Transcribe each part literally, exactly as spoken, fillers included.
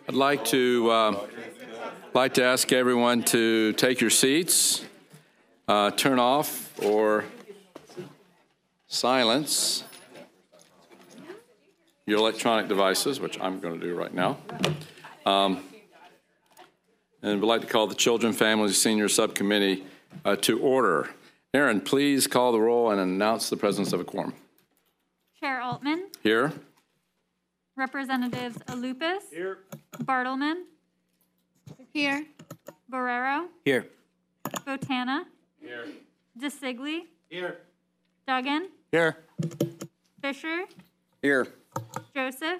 I'd like to uh, like to ask everyone to take your seats, uh, turn off or silence your electronic devices, which I'm going to do right now. Um, and we'd like to call the Children, Families, Senior Subcommittee uh, to order. Aaron, please call the roll and announce the presence of a quorum. Chair Altman. Here. Representatives Alupis. Here. Bartleman. Here. Barrero. Here. Botana. Here. DeSigli. Here. Duggan. Here. Fisher. Here. Joseph.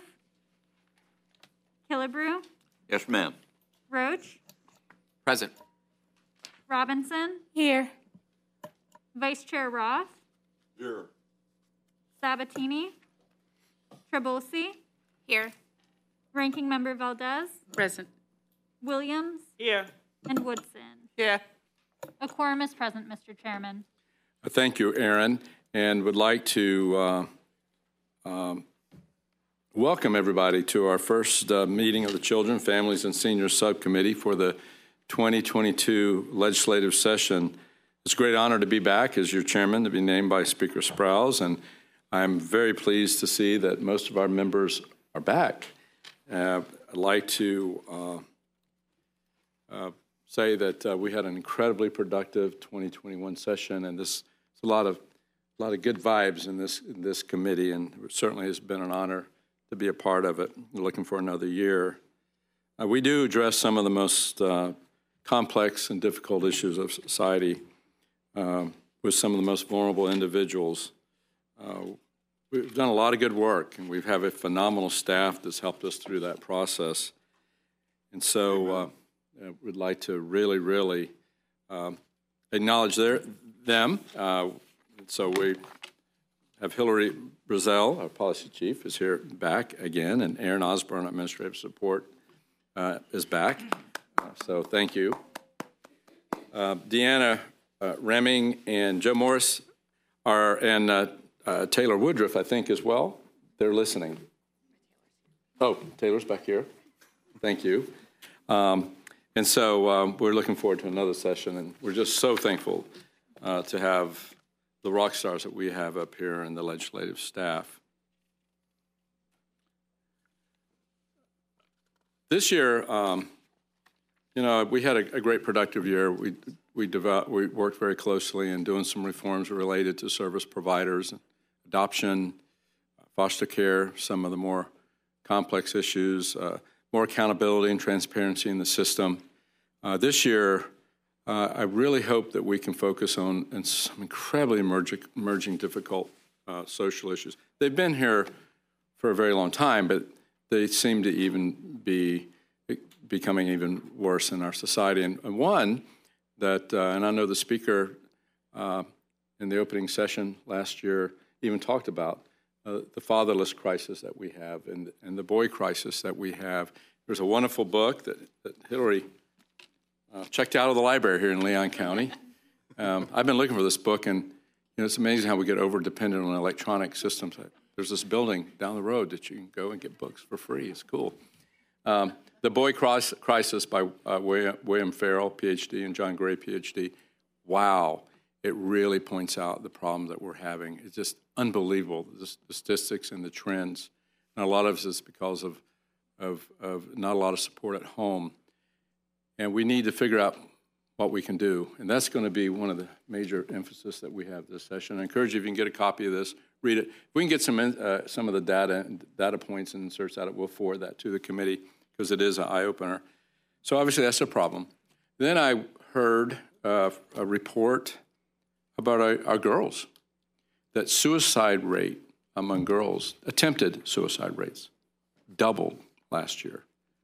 Killebrew. Yes, ma'am. Roach. Present. Robinson. Here. Vice Chair Roth. Here. Sabatini. Trabulsi. Here. Ranking Member Valdez. Present. Williams. Here. And Woodson. Here. A quorum is present, Mister Chairman. Thank you, Aaron, and would like to uh, um, welcome everybody to our first uh, meeting of the Children, Families, and Seniors Subcommittee for the twenty twenty-two legislative session. It's a great honor to be back as your chairman, to be named by Speaker Sprowls, and I'm very pleased to see that most of our members are back. Uh, I'd like to uh, uh, say that uh, we had an incredibly productive twenty twenty-one session, and this is a lot of a lot of good vibes in this in this committee, and it certainly has been an honor to be a part of it. We're looking for another year. Uh, we do address some of the most uh, complex and difficult issues of society uh, with some of the most vulnerable individuals. Uh, we've done a lot of good work, and we have a phenomenal staff that's helped us through that process. And so uh, uh, we'd like to really, really um, acknowledge their, them. Uh, so we have Hillary Brazel, our policy chief, is here back again, and Aaron Osborne, administrative support, uh, is back. Uh, so thank you. Uh, Deanna uh, Reming and Joe Morris are, and uh, Uh, Taylor Woodruff, I think, as well. They're listening. Oh, Taylor's back here. Thank you. Um, and so um, we're looking forward to another session, and we're just so thankful uh, to have the rock stars that we have up here and the legislative staff. This year, um, you know, we had a, a great productive year. We we, developed, we worked very closely in doing some reforms related to service providers, adoption, foster care, some of the more complex issues, uh, more accountability and transparency in the system. Uh, this year, uh, I really hope that we can focus on, on some incredibly emerging, emerging difficult uh, social issues. They've been here for a very long time, but they seem to even be becoming even worse in our society. And, and one that, uh, and I know the speaker uh, in the opening session last year even talked about uh, the fatherless crisis that we have and, and the boy crisis that we have. There's a wonderful book that, that Hillary uh, checked out of the library here in Leon County. Um, I've been looking for this book, and you know, it's amazing how we get over-dependent on electronic systems. There's this building down the road that you can go and get books for free. It's cool. Um, The Boy Crisis by uh, William, William Farrell, P H D, and John Gray, P H D. Wow. It really points out the problem that we're having. It's just unbelievable, the statistics and the trends. And a lot of it is because of, of, of not a lot of support at home. And we need to figure out what we can do. And that's going to be one of the major emphasis that we have this session. I encourage you, if you can get a copy of this, read it. If we can get some, uh, some of the data, data points and inserts out, we'll forward that to the committee because it is an eye-opener. So obviously that's a problem. Then I heard uh, a report about our, our girls, that suicide rate among girls, attempted suicide rates, doubled last year.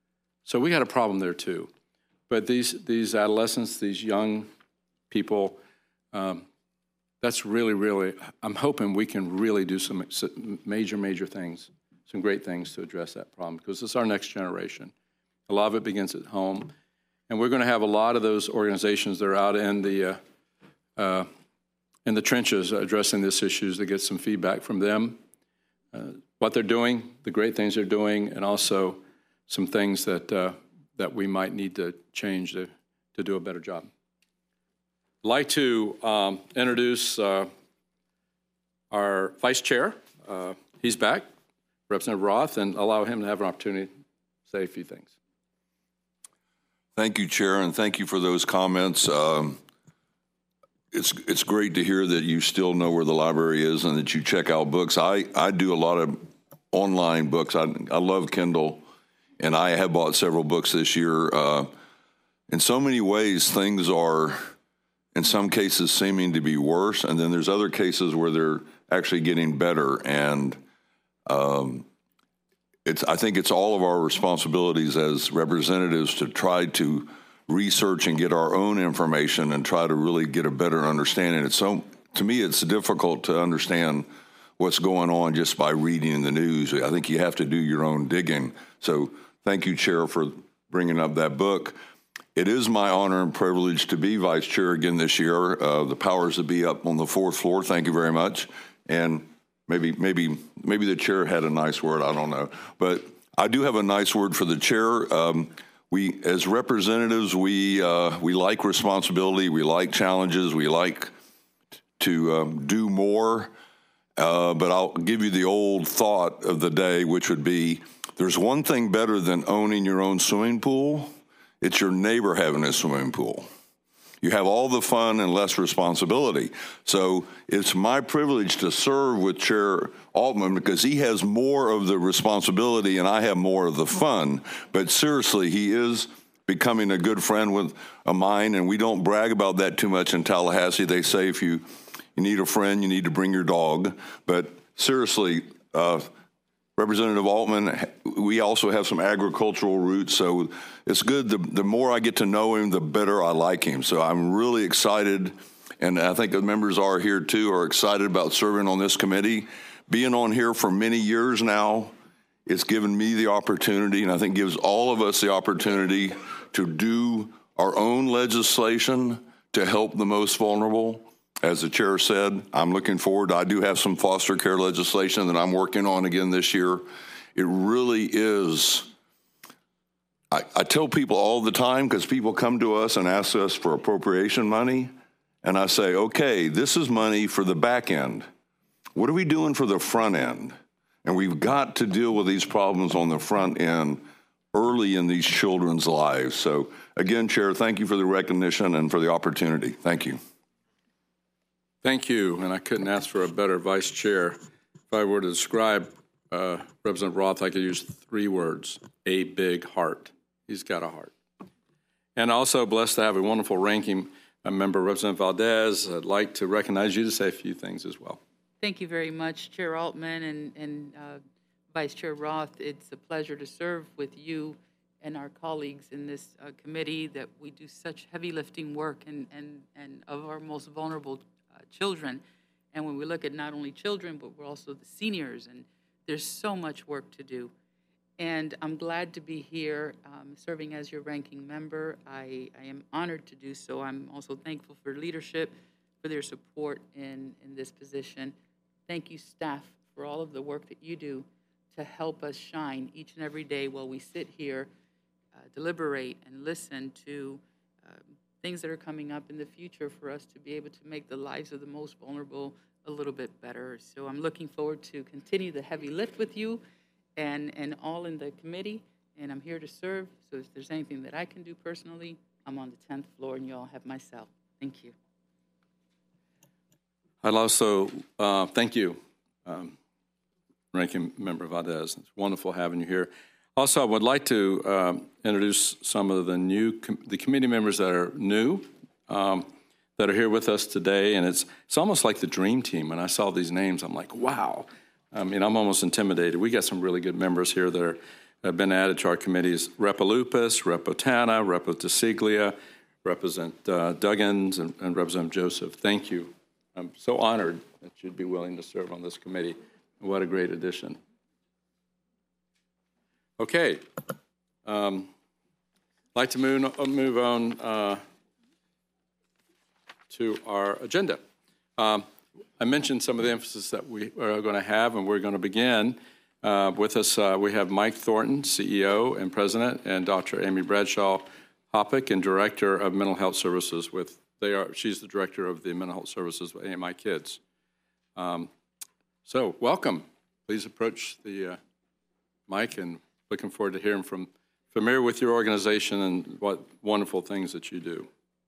So we had a problem there too. But these, these adolescents, these young people, um, that's really, really, I'm hoping we can really do some major, major things, some great things to address that problem, because it's our next generation. A lot of it begins at home. And we're going to have a lot of those organizations that are out in the, uh, uh, in the trenches addressing these issues to get some feedback from them, uh, what they're doing, the great things they're doing, and also some things that, uh, that we might need to change to, to do a better job. I'd like to um, introduce uh, our Vice Chair. Uh, he's back, Representative Roth, and allow him to have an opportunity to say a few things. Thank you, Chair, and thank you for those comments. Um, it's it's great to hear that you still know where the library is and that you check out books. I, I do a lot of online books. I, I love Kindle, and I have bought several books this year. Uh, in so many ways, things are, in some cases, seeming to be worse, and then there's other cases where they're actually getting better. And um, it's I think it's all of our responsibilities as representatives to try to research and get our own information and try to really get a better understanding. It's so, to me, it's difficult to understand what's going on just by reading the news. I think you have to do your own digging. So thank you, Chair, for bringing up that book. It is my honor and privilege to be Vice Chair again this year. Uh, the powers that be up on the fourth floor. Thank you very much. And maybe, maybe, maybe the Chair had a nice word. I don't know, but I do have a nice word for the Chair. Um, we, as representatives, we uh, we like responsibility. We like challenges. We like to um, do more. Uh, but I'll give you the old thought of the day, which would be: there's one thing better than owning your own swimming pool. It's your neighbor having a swimming pool. You have all the fun and less responsibility. So it's my privilege to serve with Chair Altman because he has more of the responsibility and I have more of the fun. But seriously, he is becoming a good friend with of mine, and we don't brag about that too much in Tallahassee. They say if you, you need a friend, you need to bring your dog. But seriously, uh, Representative Altman, we also have some agricultural roots, so it's good. The, the more I get to know him, the better I like him. So I'm really excited, and I think the members are here too, are excited about serving on this committee. Being on here for many years now, it's given me the opportunity, and I think gives all of us the opportunity to do our own legislation to help the most vulnerable. As the Chair said, I'm looking forward. I do have some foster care legislation that I'm working on again this year. It really is. I, I tell people all the time, because people come to us and ask us for appropriation money, and I say, okay, this is money for the back end. What are we doing for the front end? And we've got to deal with these problems on the front end early in these children's lives. So again, Chair, thank you for the recognition and for the opportunity. Thank you. Thank you, and I couldn't ask for a better vice chair. If I were to describe uh, Representative Roth, I could use three words: a big heart. He's got a heart. And also blessed to have a wonderful ranking member, Representative Valdez. I'd like to recognize you to say a few things as well. Thank you very much, Chair Altman and, and uh, Vice Chair Roth. It's a pleasure to serve with you and our colleagues in this uh, committee, that we do such heavy lifting work and, and, and of our most vulnerable uh, children. And when we look at not only children, but we're also the seniors, and there's so much work to do. And I'm glad to be here um, serving as your ranking member. I, I am honored to do so. I'm also thankful for leadership, for their support in, in this position. Thank you, staff, for all of the work that you do to help us shine each and every day while we sit here, uh, deliberate, and listen to uh, things that are coming up in the future for us to be able to make the lives of the most vulnerable a little bit better. So I'm looking forward to continue the heavy lift with you and, and all in the committee, and I'm here to serve. So if there's anything that I can do personally, I'm on the tenth floor, and you all have my cell. Thank you. I'd also uh, thank you, um, Ranking Member Valdez. It's wonderful having you here. Also, I would like to um, introduce some of the new com the committee members that are new, um, that are here with us today, and it's it's almost like the dream team. When I saw these names, I'm like, wow. I mean, I'm almost intimidated. We got some really good members here that are, have been added to our committees: Representative Lupus, Representative Tana, Representative DeSiglia, Representative uh, Duggins, and, and Representative Joseph. Thank you. I'm so honored that you'd be willing to serve on this committee. What a great addition. Okay. Um, I'd like to move, move on uh, to our agenda. Um, I mentioned some of the emphasis that we are going to have, and we're going to begin Uh, With us, uh, we have Mike Thornton, C E O and President, and Doctor Amy Bradshaw Hoppick, and Director of Mental Health Services with, they are, she's the Director of the Mental Health Services with A M I Kids. Um, So, welcome. Please approach the uh, mic, and looking forward to hearing from, familiar with your organization and what wonderful things that you do.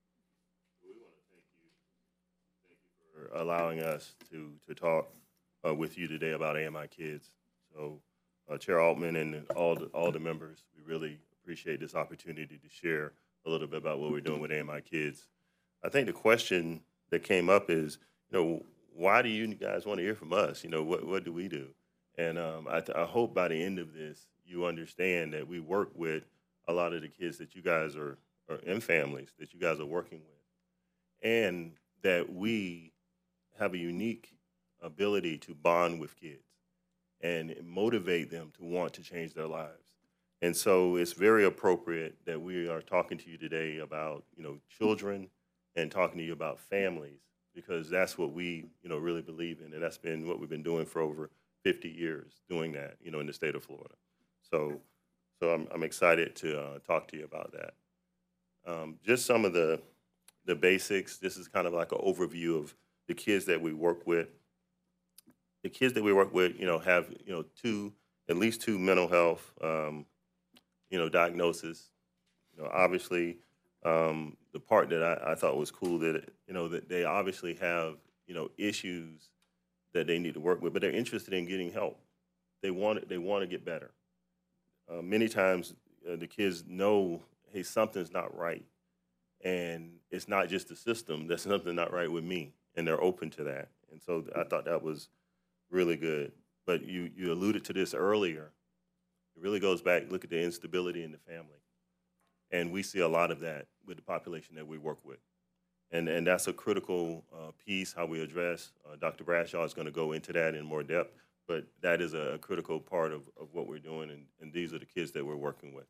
For allowing us to, to talk uh, with you today about A M I Kids. So, uh, Chair Altman and all the, all the members, we really appreciate this opportunity to share a little bit about what we're doing with A M I Kids. I think the question that came up is, you know, why do you guys want to hear from us? You know, what, what do we do? And um, I, I hope by the end of this, you understand that we work with a lot of the kids that you guys are, are in families that you guys are working with, and that we have a unique ability to bond with kids and motivate them to want to change their lives. And so it's very appropriate that we are talking to you today about, you know, children and talking to you about families, because that's what we, you know, really believe in. And that's been what we've been doing for over fifty years, doing that, you know, in the state of Florida. So, so I'm, I'm excited to uh, talk to you about that. Um, just some of the, the basics. This is kind of like an overview of the kids that we work with. The kids that we work with, you know, have, you know, two, at least two mental health, um, you know, diagnoses. You know, obviously, um, the part that I, I thought was cool that, you know, that they obviously have, you know, issues that they need to work with, but they're interested in getting help. They want, they want to get better. Uh, many times uh, the kids know, hey, something's not right. And it's not just the system, there's something not right with me. And they're open to that. And so I thought that was really good. But you, you alluded to this earlier. It really goes back, look at the instability in the family. And we see a lot of that with the population that we work with. And, and that's a critical uh, piece, how we address. Uh, Doctor Bradshaw is going to go into that in more depth, but that is a, a critical part of, of what we're doing, and, and these are the kids that we're working with.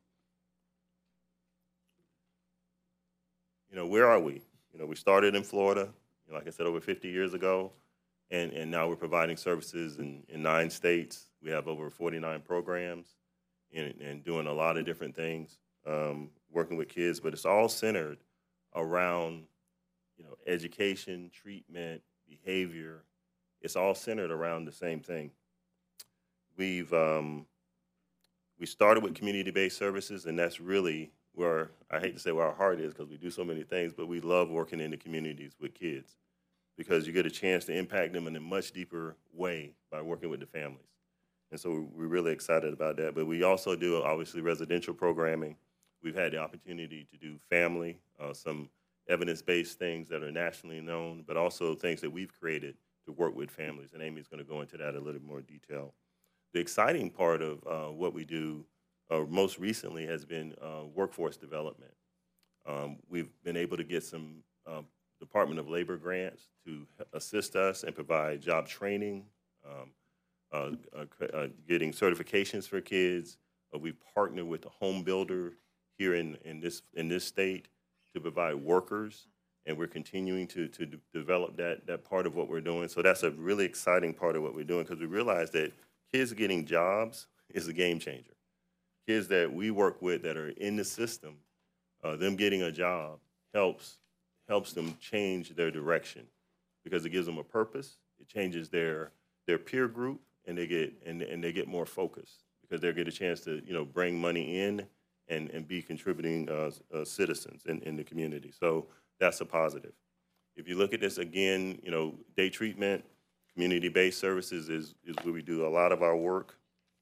You know, where are we? You know, we started in Florida, you know, like I said, over fifty years ago, and, and now we're providing services in, in nine states. We have over forty-nine programs and, and doing a lot of different things, um, working with kids, but it's all centered around, you know, education, treatment, behavior. It's all centered around the same thing. We've, um, we started with community-based services, and that's really where, I hate to say where our heart is because we do so many things, but we love working in the communities with kids because you get a chance to impact them in a much deeper way by working with the families. And so we're really excited about that. But we also do, obviously, residential programming. We've had the opportunity to do family, uh, some evidence-based things that are nationally known, but also things that we've created to work with families. And Amy's going to go into that in a little more detail. The exciting part of uh, what we do uh, most recently has been uh, workforce development. Um, we've been able to get some uh, Department of Labor grants to assist us and provide job training, um, uh, uh, uh, getting certifications for kids. Uh, we partner with a home builder here in, in, this, in this state to provide workers, and we're continuing to, to d develop that, that part of what we're doing. So that's a really exciting part of what we're doing because we realize that kids getting jobs is a game changer. Kids that we work with that are in the system, uh, them getting a job helps, helps them change their direction because it gives them a purpose. It changes their, their peer group, and they get, and, and they get more focused because they get a chance to, you know, bring money in and, and be contributing uh, uh, citizens in, in the community. So that's a positive. If you look at this again, you know, day treatment, community-based services is, is where we do a lot of our work.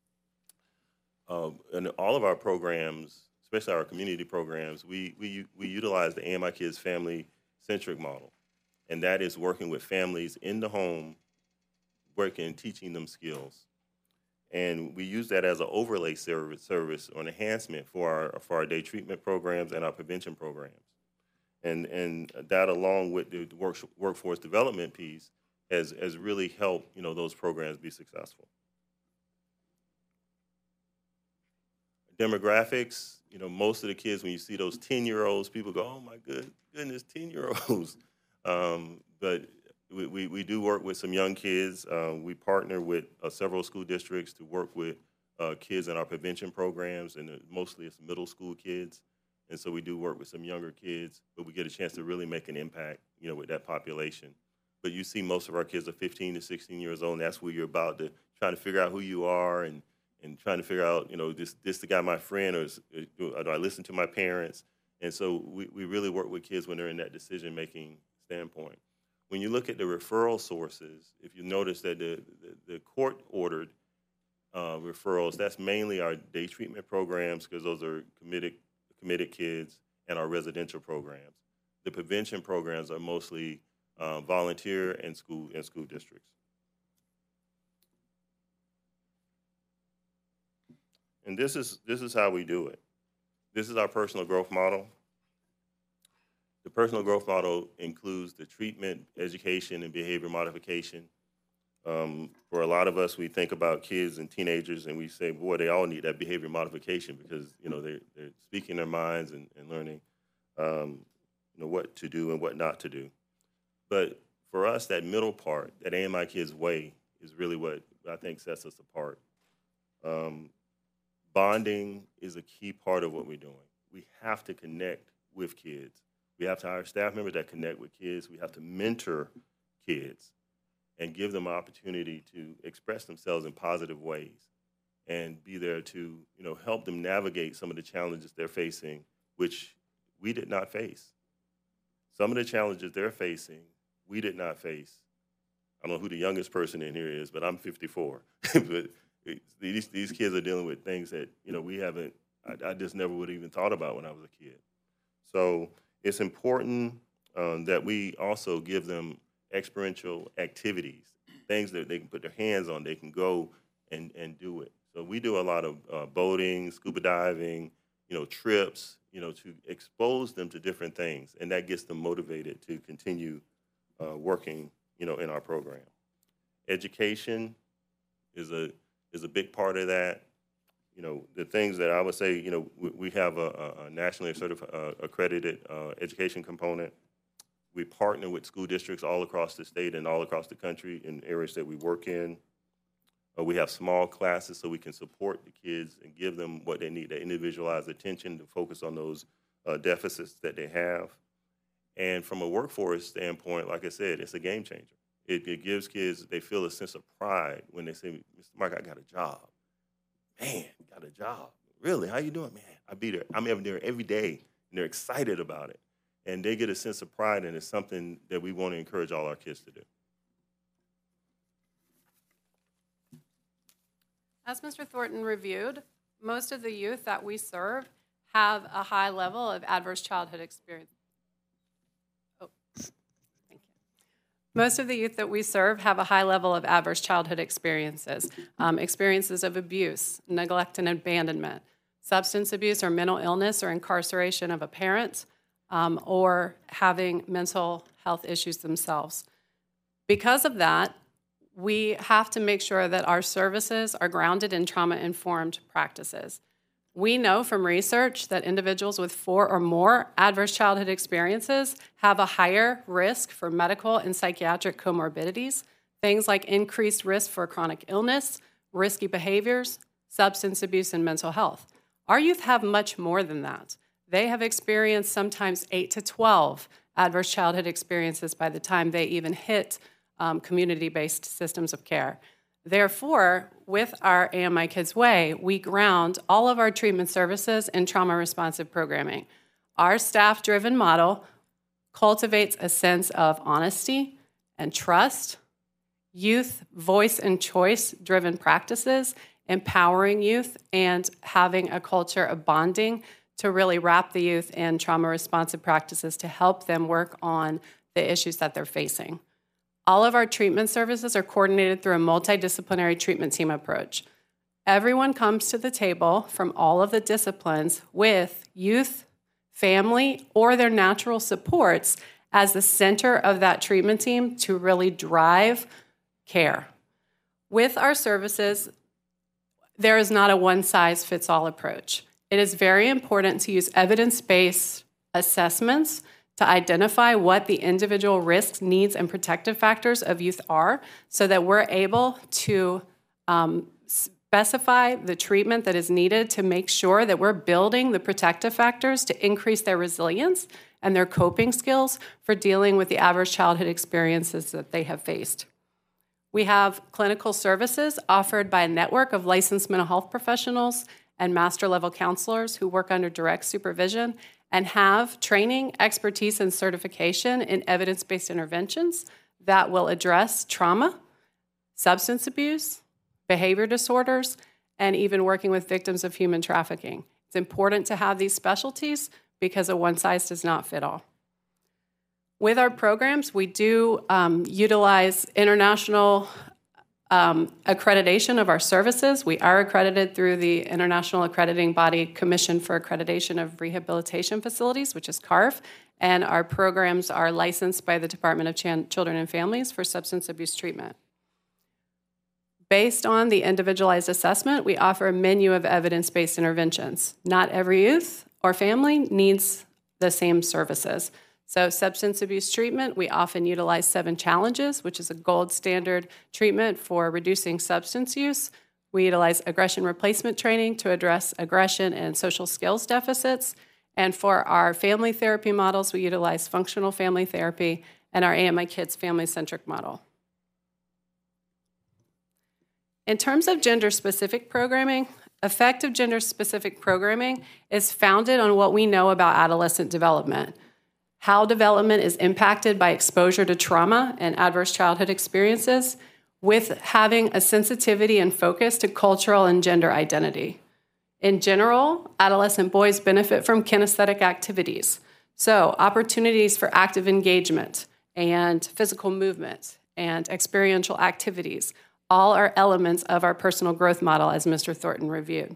Uh, and all of our programs, especially our community programs, we, we, we utilize the A M I Kids family-centric model. And that is working with families in the home, working and teaching them skills. And we use that as an overlay service, service or an enhancement for our, for our day treatment programs and our prevention programs. And, and that, along with the work, workforce development piece, has, has really helped, you know, those programs be successful. Demographics, you know, most of the kids, when you see those ten-year-olds, people go, oh, my good, goodness, ten-year-olds. Um, but we, we, we do work with some young kids. Uh, we partner with uh, several school districts to work with uh, kids in our prevention programs, and mostly it's middle school kids. And so we do work with some younger kids, but we get a chance to really make an impact, you know, with that population. But you see most of our kids are fifteen to sixteen years old, and that's where you're about to trying to figure out who you are and, and trying to figure out, you know, this this the guy my friend, or, is, or do I listen to my parents? And so we, we really work with kids when they're in that decision-making standpoint. When you look at the referral sources, if you notice that the, the, the court-ordered uh, referrals, that's mainly our day treatment programs, because those are committed, committed kids, and our residential programs. The prevention programs are mostly uh, volunteer and school, and school districts. And this is, this is how we do it. This is our personal growth model. The personal growth model includes the treatment, education, and behavior modification. Um, for a lot of us, we think about kids and teenagers, and we say, boy, they all need that behavior modification, because, you know, they're, they're speaking their minds and, and learning, um, you know, what to do and what not to do. But for us, that middle part, that A M I Kids Way, is really what I think sets us apart. Um, Bonding is a key part of what we're doing. We have to connect with kids. We have to hire staff members that connect with kids. We have to mentor kids and give them an opportunity to express themselves in positive ways and be there to, you know, help them navigate some of the challenges they're facing, which we did not face. Some of the challenges they're facing, we did not face. I don't know who the youngest person in here is, but I'm fifty-four. But These, these kids are dealing with things that, you know, we haven't, I, I just never would have even thought about when I was a kid. So it's important um, that we also give them experiential activities, things that they can put their hands on, they can go and, and do it. So we do a lot of uh, boating, scuba diving, you know, trips, you know, to expose them to different things, and that gets them motivated to continue uh, working, you know, in our program. Education is a is a big part of that. You know, the things that I would say, you know, we, we have a, a nationally certified, uh, accredited uh, education component. We partner with school districts all across the state and all across the country in areas that we work in. Uh, we have small classes so we can support the kids and give them what they need, that individualized attention to focus on those uh, deficits that they have. And from a workforce standpoint, like I said, it's a game changer. It, it gives kids, they feel a sense of pride when they say, Mister Mark, I got a job. Man, got a job. Really? How you doing? Man, I be there. I'm there every day, and they're excited about it. And they get a sense of pride, and it's something that we want to encourage all our kids to do. As Mister Thornton reviewed, most of the youth that we serve have a high level of adverse childhood experience. Most of the youth that we serve have a high level of adverse childhood experiences, um, experiences of abuse, neglect and abandonment, substance abuse or mental illness or incarceration of a parent, um, or having mental health issues themselves. Because of that, we have to make sure that our services are grounded in trauma-informed practices. We know from research that individuals with four or more adverse childhood experiences have a higher risk for medical and psychiatric comorbidities, things like increased risk for chronic illness, risky behaviors, substance abuse, and mental health. Our youth have much more than that. They have experienced sometimes eight to twelve adverse childhood experiences by the time they even hit um, community-based systems of care. Therefore, with our A M I Kids Way, we ground all of our treatment services in trauma-responsive programming. Our staff-driven model cultivates a sense of honesty and trust, youth voice and choice-driven practices, empowering youth, and having a culture of bonding to really wrap the youth in trauma-responsive practices to help them work on the issues that they're facing. All of our treatment services are coordinated through a multidisciplinary treatment team approach. Everyone comes to the table from all of the disciplines with youth, family, or their natural supports as the center of that treatment team to really drive care. With our services, there is not a one-size-fits-all approach. It is very important to use evidence-based assessments to identify what the individual risks, needs, and protective factors of youth are so that we're able to um, specify the treatment that is needed to make sure that we're building the protective factors to increase their resilience and their coping skills for dealing with the adverse childhood experiences that they have faced. We have clinical services offered by a network of licensed mental health professionals and master level counselors who work under direct supervision and have training, expertise, and certification in evidence-based interventions that will address trauma, substance abuse, behavior disorders, and even working with victims of human trafficking. It's important to have these specialties because a one size does not fit all. With our programs, we do um, utilize international um, accreditation of our services. We are accredited through the International Accrediting Body Commission for Accreditation of Rehabilitation Facilities, which is C A R F, and our programs are licensed by the Department of Ch- Children and Families for substance abuse treatment. Based on the individualized assessment, we offer a menu of evidence-based interventions. Not every youth or family needs the same services. So substance abuse treatment, we often utilize seven challenges, which is a gold standard treatment for reducing substance use. We utilize aggression replacement training to address aggression and social skills deficits. And for our family therapy models, we utilize functional family therapy and our A M I Kids family-centric model. In terms of gender-specific programming, effective gender-specific programming is founded on what we know about adolescent development, how development is impacted by exposure to trauma and adverse childhood experiences, with having a sensitivity and focus to cultural and gender identity. In general, adolescent boys benefit from kinesthetic activities, so opportunities for active engagement and physical movement and experiential activities all are elements of our personal growth model, as Mister Thornton reviewed.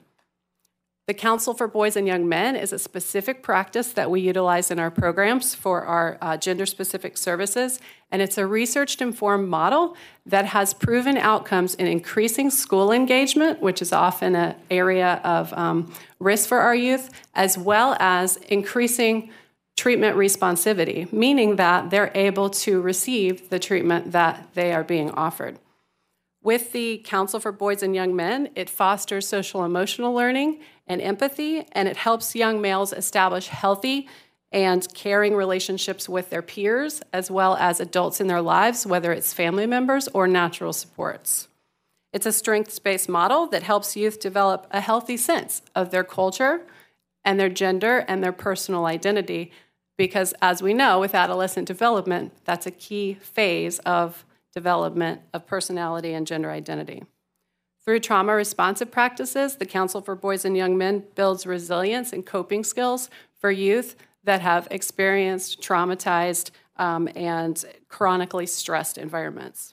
The Council for Boys and Young Men is a specific practice that we utilize in our programs for our uh, gender-specific services, and it's a research-informed model that has proven outcomes in increasing school engagement, which is often an area of um, risk for our youth, as well as increasing treatment responsivity, meaning that they're able to receive the treatment that they are being offered. With the Council for Boys and Young Men, it fosters social emotional learning and empathy, and it helps young males establish healthy and caring relationships with their peers, as well as adults in their lives, whether it's family members or natural supports. It's a strengths-based model that helps youth develop a healthy sense of their culture and their gender and their personal identity, because as we know, with adolescent development, that's a key phase of development of personality and gender identity. Through trauma-responsive practices, the Council for Boys and Young Men builds resilience and coping skills for youth that have experienced traumatized um, and chronically stressed environments.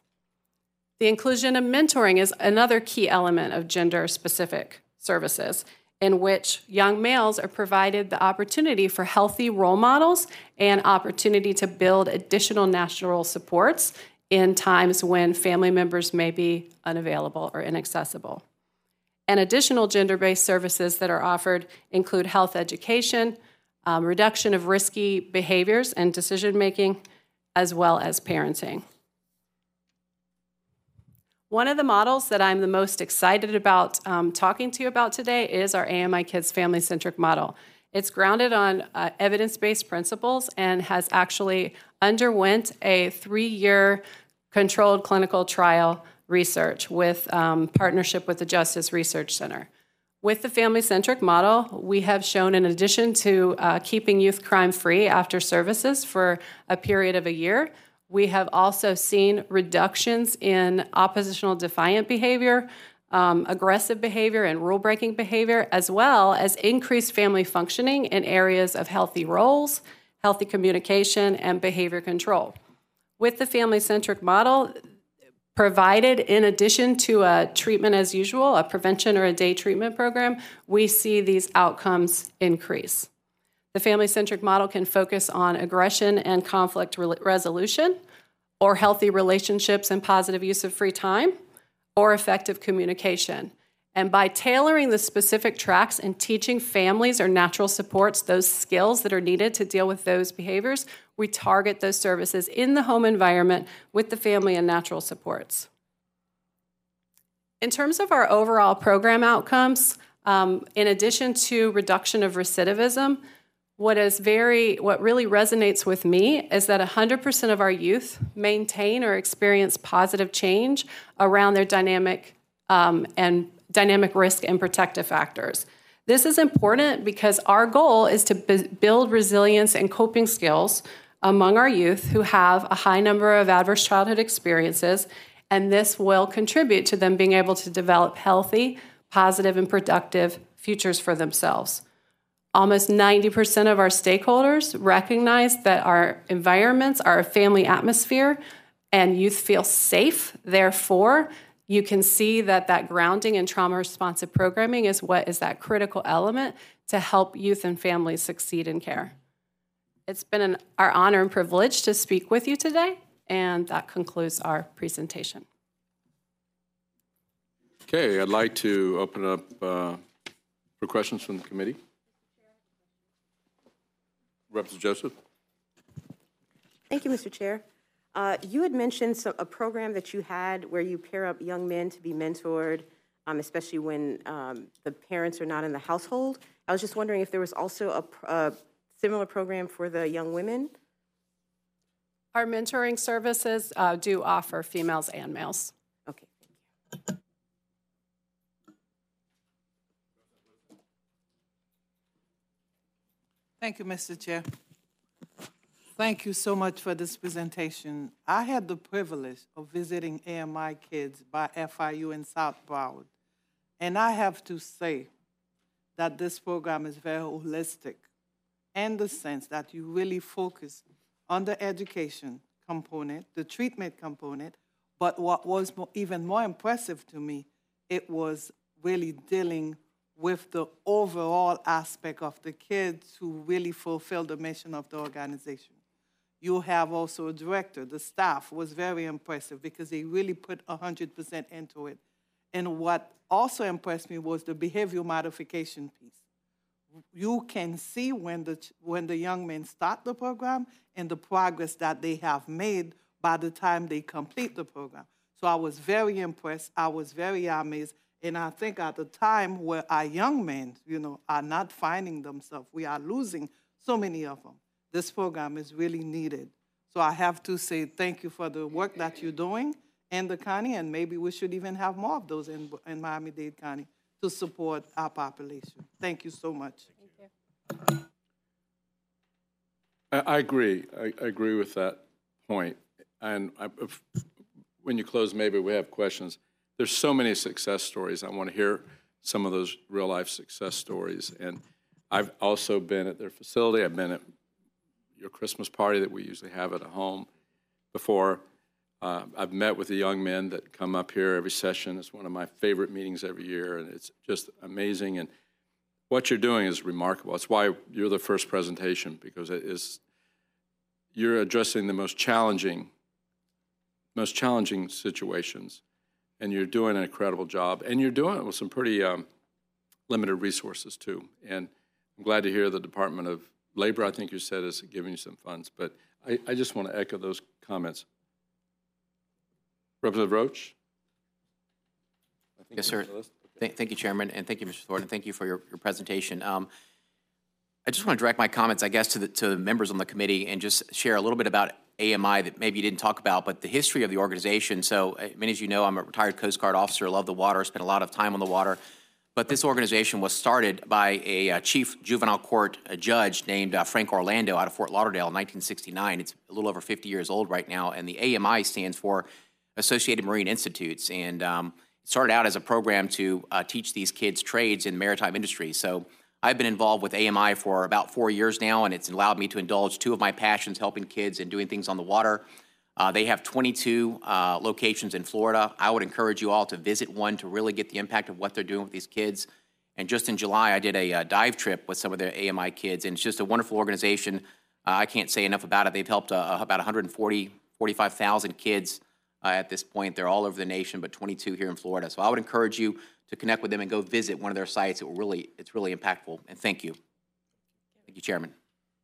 The inclusion of mentoring is another key element of gender-specific services, in which young males are provided the opportunity for healthy role models and opportunity to build additional natural supports in times when family members may be unavailable or inaccessible. And additional gender-based services that are offered include health education, um, reduction of risky behaviors and decision-making, as well as parenting. One of the models that I'm the most excited about um, talking to you about today is our A M I Kids family-centric model. It's grounded on uh, evidence-based principles and has actually underwent a three-year controlled clinical trial research with um, partnership with the Justice Research Center. With the family-centric model, we have shown, in addition to uh, keeping youth crime-free after services for a period of a year, we have also seen reductions in oppositional defiant behavior, um, aggressive behavior, and rule-breaking behavior, as well as increased family functioning in areas of healthy roles, healthy communication, and behavior control. With the family-centric model, provided in addition to a treatment as usual, a prevention or a day treatment program, we see these outcomes increase. The family-centric model can focus on aggression and conflict re- resolution, or healthy relationships and positive use of free time, or effective communication. And by tailoring the specific tracks and teaching families or natural supports those skills that are needed to deal with those behaviors, we target those services in the home environment with the family and natural supports. In terms of our overall program outcomes, um, in addition to reduction of recidivism, what is very, what really resonates with me is that one hundred percent of our youth maintain or experience positive change around their dynamic um, and dynamic risk and protective factors. This is important because our goal is to b- build resilience and coping skills among our youth who have a high number of adverse childhood experiences, and this will contribute to them being able to develop healthy, positive, and productive futures for themselves. Almost ninety percent of our stakeholders recognize that our environments are a family atmosphere and youth feel safe. Therefore, you can see that that grounding and trauma-responsive programming is what is that critical element to help youth and families succeed in care. It's been an, our honor and privilege to speak with you today, and that concludes our presentation. Okay, I'd like to open up uh, for questions from the committee. Representative Joseph. Thank you, Mister Chair. Uh, you had mentioned some, a program that you had where you pair up young men to be mentored, um, especially when um, the parents are not in the household. I was just wondering if there was also a, a similar program for the young women. Our mentoring services uh, do offer females and males. Okay, thank you. Thank you, Mister Chair. Thank you so much for this presentation. I had the privilege of visiting A M I Kids by F I U in South Broward, and I have to say that this program is very holistic in the sense that you really focus on the education component, the treatment component, but what was more, even more impressive to me, it was really dealing with the overall aspect of the kids who really fulfill the mission of the organization. You have also a director. The staff was very impressive because they really put one hundred percent into it. And what also impressed me was the behavioral modification piece. You can see when the, when the young men start the program and the progress that they have made by the time they complete the program. So I was very impressed. I was very amazed. And I think at the time where our young men, you know, are not finding themselves, we are losing so many of them. This program is really needed. So I have to say thank you for the work that you're doing in the county, and maybe we should even have more of those in, in Miami-Dade County to support our population. Thank you so much. Thank you. I, I agree. I, I agree with that point. And I, if, when you close, maybe we have questions. There's so many success stories. I want to hear some of those real-life success stories. And I've also been at their facility. I've been at your Christmas party that we usually have at a home before. Uh, I've met with the young men that come up here every session. It's one of my favorite meetings every year, and it's just amazing. And what you're doing is remarkable. That's why you're the first presentation, because it is, you're addressing the most challenging, most challenging situations. And you're doing an incredible job. And you're doing it with some pretty um, limited resources, too. And I'm glad to hear the Department of Labor, I think you said, is giving you some funds. But I, I just want to echo those comments. Representative Roach? I think Yes, sir. Okay. Thank, thank you, Chairman, and thank you, Mister Thornton. Thank you for your, your presentation. Um, I just want to direct my comments, I guess, to the, to the members on the committee and just share a little bit about A M I that maybe you didn't talk about, but the history of the organization. So uh, many of you know I'm a retired Coast Guard officer, love the water, spent a lot of time on the water. But this organization was started by a uh, chief juvenile court a judge named uh, Frank Orlando out of Fort Lauderdale in nineteen sixty-nine. It's a little over fifty years old right now, and the A M I stands for Associated Marine Institutes. And um, it started out as a program to uh, teach these kids trades in the maritime industry. So I've been involved with A M I for about four years now, and it's allowed me to indulge two of my passions, helping kids and doing things on the water. Uh, they have twenty-two uh, locations in Florida. I would encourage you all to visit one to really get the impact of what they're doing with these kids. And just in July, I did a uh, dive trip with some of their A M I kids, and it's just a wonderful organization. Uh, I can't say enough about it. They've helped uh, about one hundred forty, forty-five thousand kids uh, at this point. They're all over the nation, but twenty-two here in Florida. So I would encourage you to connect with them and go visit one of their sites. It will really, it's really impactful, and thank you. Thank you, Chairman.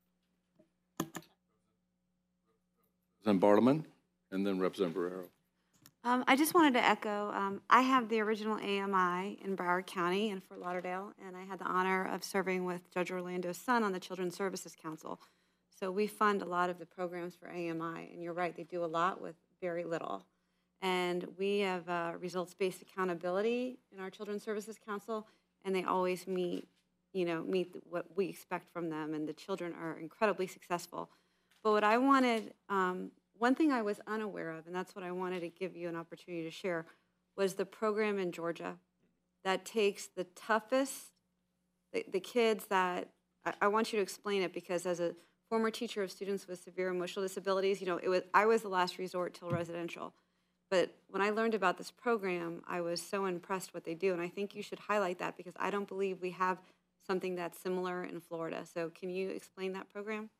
Representative Bartleman, and then Representative Barrero. Um, I just wanted to echo, um, I have the original A M I in Broward County in Fort Lauderdale, and I had the honor of serving with Judge Orlando's son on the Children's Services Council. So we fund a lot of the programs for A M I, and you're right, they do a lot with very little. And we have uh, results-based accountability in our Children's Services Council, and they always meet, you know, meet what we expect from them, and the children are incredibly successful. But what I wanted, um, one thing I was unaware of, and that's what I wanted to give you an opportunity to share, was the program in Georgia that takes the toughest, the, the kids that, I, I want you to explain it, because as a former teacher of students with severe emotional disabilities, you know, it was, I was the last resort till residential. But when I learned about this program, I was so impressed what they do, and I think you should highlight that, because I don't believe we have something that's similar in Florida. So can you explain that program?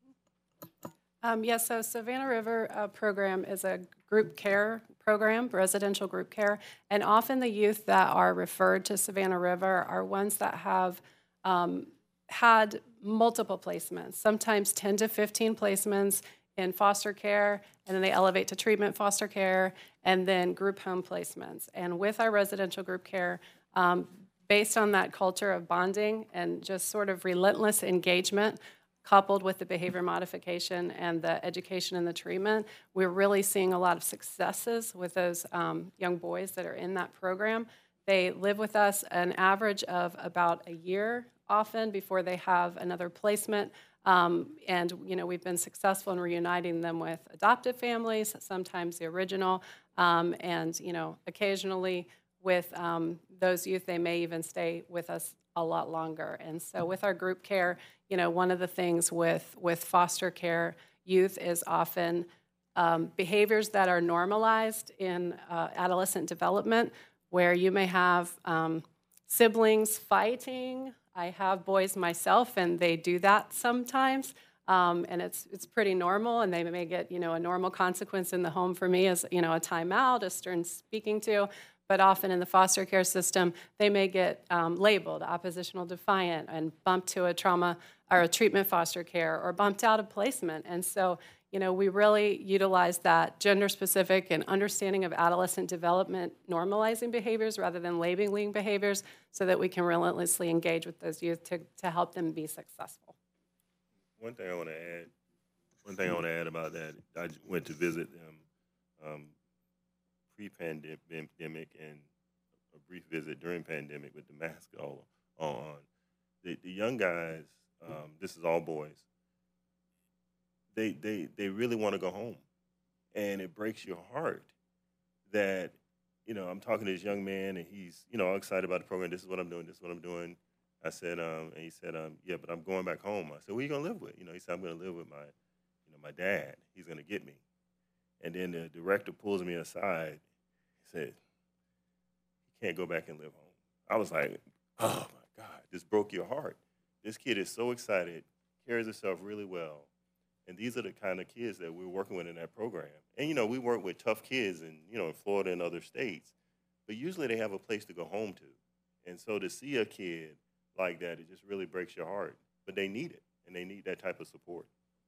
Um, yes, so Savannah River uh, program is a group care program, residential group care, and often the youth that are referred to Savannah River are ones that have um, had multiple placements, sometimes ten to fifteen placements in foster care, and then they elevate to treatment foster care, and then group home placements. And with our residential group care, um, based on that culture of bonding and just sort of relentless engagement, coupled with the behavior modification and the education and the treatment, we're really seeing a lot of successes with those um, young boys that are in that program. They live with us an average of about a year often before they have another placement. Um, and, you know, we've been successful in reuniting them with adoptive families, sometimes the original, um, and, you know, occasionally with um, those youth, they may even stay with us a lot longer. And so with our group care, you know, one of the things with, with foster care youth is often um, behaviors that are normalized in uh, adolescent development, where you may have um, siblings fighting. I have boys myself, and they do that sometimes, um, and it's it's pretty normal, and they may get, you know, a normal consequence in the home for me as, you know, a timeout, a stern speaking to, but often in the foster care system, they may get um, labeled oppositional defiant and bumped to a trauma or a treatment foster care or bumped out of placement. And so, you know, we really utilize that gender-specific and understanding of adolescent development, normalizing behaviors rather than labeling behaviors, so that we can relentlessly engage with those youth to, to help them be successful. One thing I want to add, one thing I want to add about that, I went to visit them um, pre-pandemic and a brief visit during pandemic with the mask all on. The, the young guys, um, this is all boys, they, they, they really want to go home. And it breaks your heart that, you know, I'm talking to this young man, and he's, you know, all excited about the program. This is what I'm doing. This is what I'm doing. I said, um, and he said, um, yeah, but I'm going back home. I said, who are you going to live with? You know, he said, I'm going to live with my, you know, my dad. He's going to get me. And then the director pulls me aside. He said, you can't go back and live home. I was like, oh, my God, this broke your heart. This kid is so excited, carries himself really well. And these are the kind of kids that we're working with in that program. And, you know, we work with tough kids in, you know, in Florida and other states, but usually they have a place to go home to. And so to see a kid like that, it just really breaks your heart. But they need it, and they need that type of support.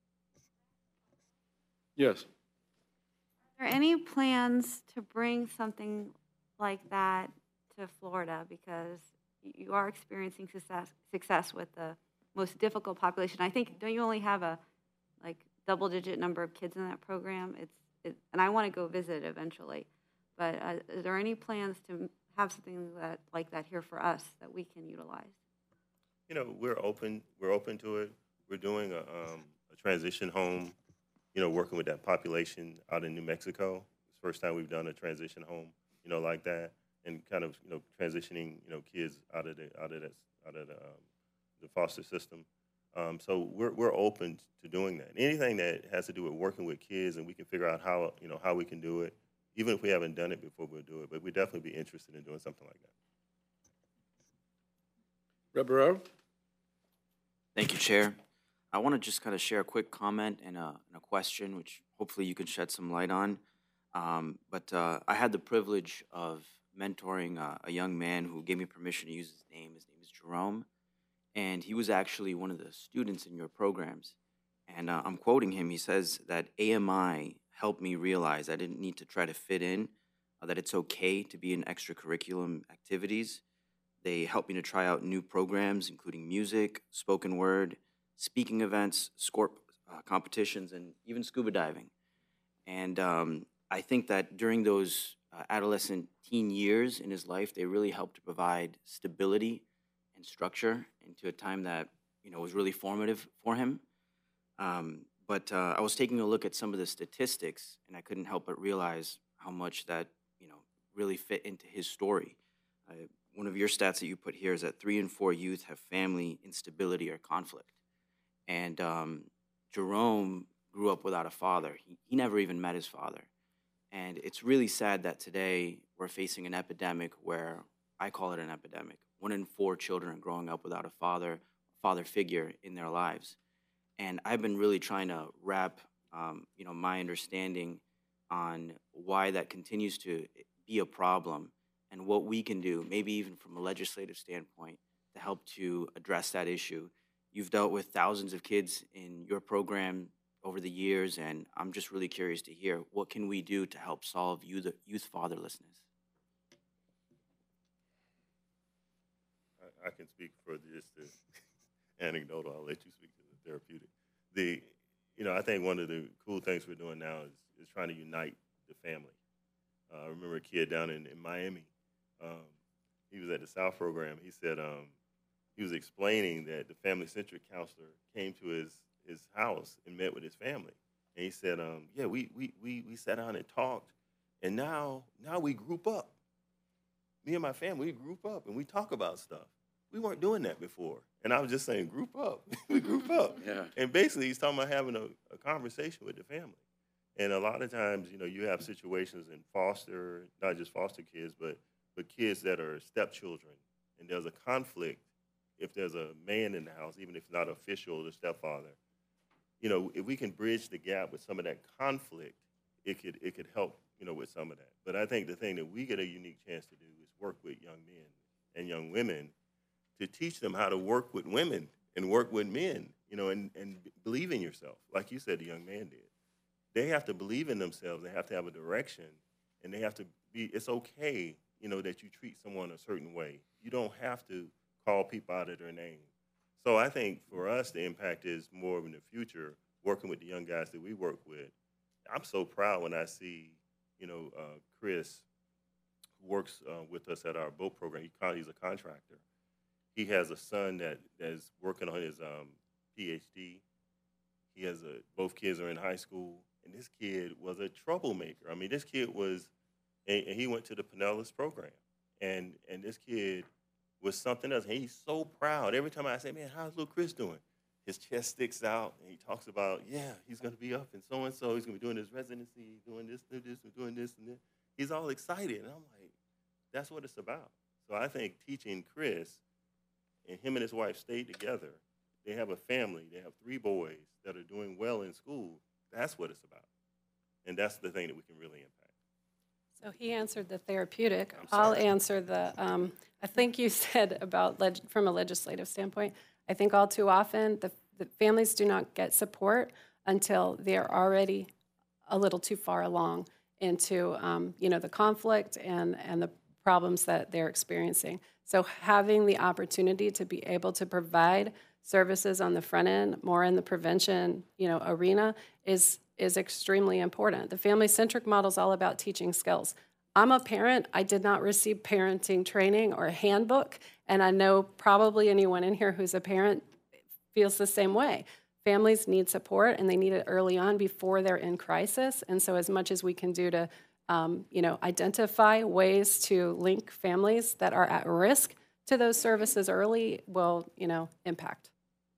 Yes. Are there any plans to bring something like that to Florida? Because you are experiencing success, success with the most difficult population. I think, don't you only have a like double-digit number of kids in that program? It's it, and I want to go visit eventually. But uh, is there any plans to have something that like that here for us that we can utilize? You know, we're open. We're open to it. We're doing a, um, a transition home. You know, working with that population out in New Mexico. It's the first time we've done a transition home. You know, like that, and kind of you know transitioning you know kids out of the out of the out of the, um, the foster system. Um, so we're we're open to doing that. Anything that has to do with working with kids, and we can figure out how you know how we can do it. Even if we haven't done it before, we'll do it. But we'd definitely be interested in doing something like that. Reverend Barrero? Thank you, Chair. I want to just kind of share a quick comment and a, and a question, which hopefully you can shed some light on. Um, but uh, I had the privilege of mentoring uh, a young man who gave me permission to use his name. His name is Jerome, and he was actually one of the students in your programs. And uh, I'm quoting him. He says that A M I helped me realize I didn't need to try to fit in, uh, that it's okay to be in extracurriculum activities. They helped me to try out new programs, including music, spoken word, speaking events, sport uh, competitions, and even scuba diving. And um, I think that during those uh, adolescent teen years in his life, they really helped to provide stability and structure into a time that, you know, was really formative for him. Um, but uh, I was taking a look at some of the statistics, and I couldn't help but realize how much that, you know, really fit into his story. Uh, one of your stats that you put here is that three in four youth have family instability or conflict. And um, Jerome grew up without a father. He, he never even met his father. And it's really sad that today we're facing an epidemic where, I call it an epidemic, one in four children are growing up without a father, father figure in their lives. And I've been really trying to wrap, um, you know, my understanding on why that continues to be a problem and what we can do, maybe even from a legislative standpoint, to help to address that issue. You've dealt with thousands of kids in your program over the years, and I'm just really curious to hear, what can we do to help solve youth, youth fatherlessness? I, I can speak for just the anecdotal. I'll let you speak to the therapeutic. The, you know, I think one of the cool things we're doing now is, is trying to unite the family. Uh, I remember a kid down in, in Miami. Um, he was at the South program. He said um, he was explaining that the family-centric counselor came to his, his house and met with his family. And he said, um, yeah, we, we, we, we sat down and talked, and now, now we group up. Me and my family, we group up, and we talk about stuff. We weren't doing that before. And I was just saying, group up. we group up. Yeah. And basically, he's talking about having a, a conversation with the family. And a lot of times, you know, you have situations in foster, not just foster kids, but, but kids that are stepchildren. And there's a conflict if there's a man in the house, even if it's not official, the stepfather. You know, if we can bridge the gap with some of that conflict, it could, it could help, you know, with some of that. But I think the thing that we get a unique chance to do is work with young men and young women to teach them how to work with women and work with men, you know, and, and believe in yourself, like you said the young man did. They have to believe in themselves. They have to have a direction, and they have to be, it's okay, you know, that you treat someone a certain way. You don't have to call people out of their name. So I think for us, the impact is more in the future, working with the young guys that we work with. I'm so proud when I see, you know, uh, Chris, who works uh, with us at our boat program. He, he's a contractor. He has a son that, that is working on his um, P H D. He has a, both kids are in high school. And this kid was a troublemaker. I mean, this kid was, and, and he went to the Pinellas program. And and this kid was something else. And he's so proud. Every time I say, man, how's little Chris doing? His chest sticks out, and he talks about, yeah, he's going to be up and so-and-so. He's going to be doing his residency, doing this, doing this, and doing this, and this. He's all excited. And I'm like, that's what it's about. So I think teaching Chris, and him and his wife stayed together. They have a family. They have three boys that are doing well in school. That's what it's about. And that's the thing that we can really impact. So he answered the therapeutic. I'm I'll sorry. answer the, um, I think you said about, leg- from a legislative standpoint, I think all too often the, the families do not get support until they're already a little too far along into, um, you know, the conflict and, and the problems that they're experiencing. So having the opportunity to be able to provide services on the front end, more in the prevention, you know, arena, is is extremely important. The family-centric model is all about teaching skills. I'm a parent. I did not receive parenting training or a handbook, and I know probably anyone in here who's a parent feels the same way. Families need support, and they need it early on before they're in crisis. And so, as much as we can do to, um, you know, identify ways to link families that are at risk to those services early, will, you know, impact.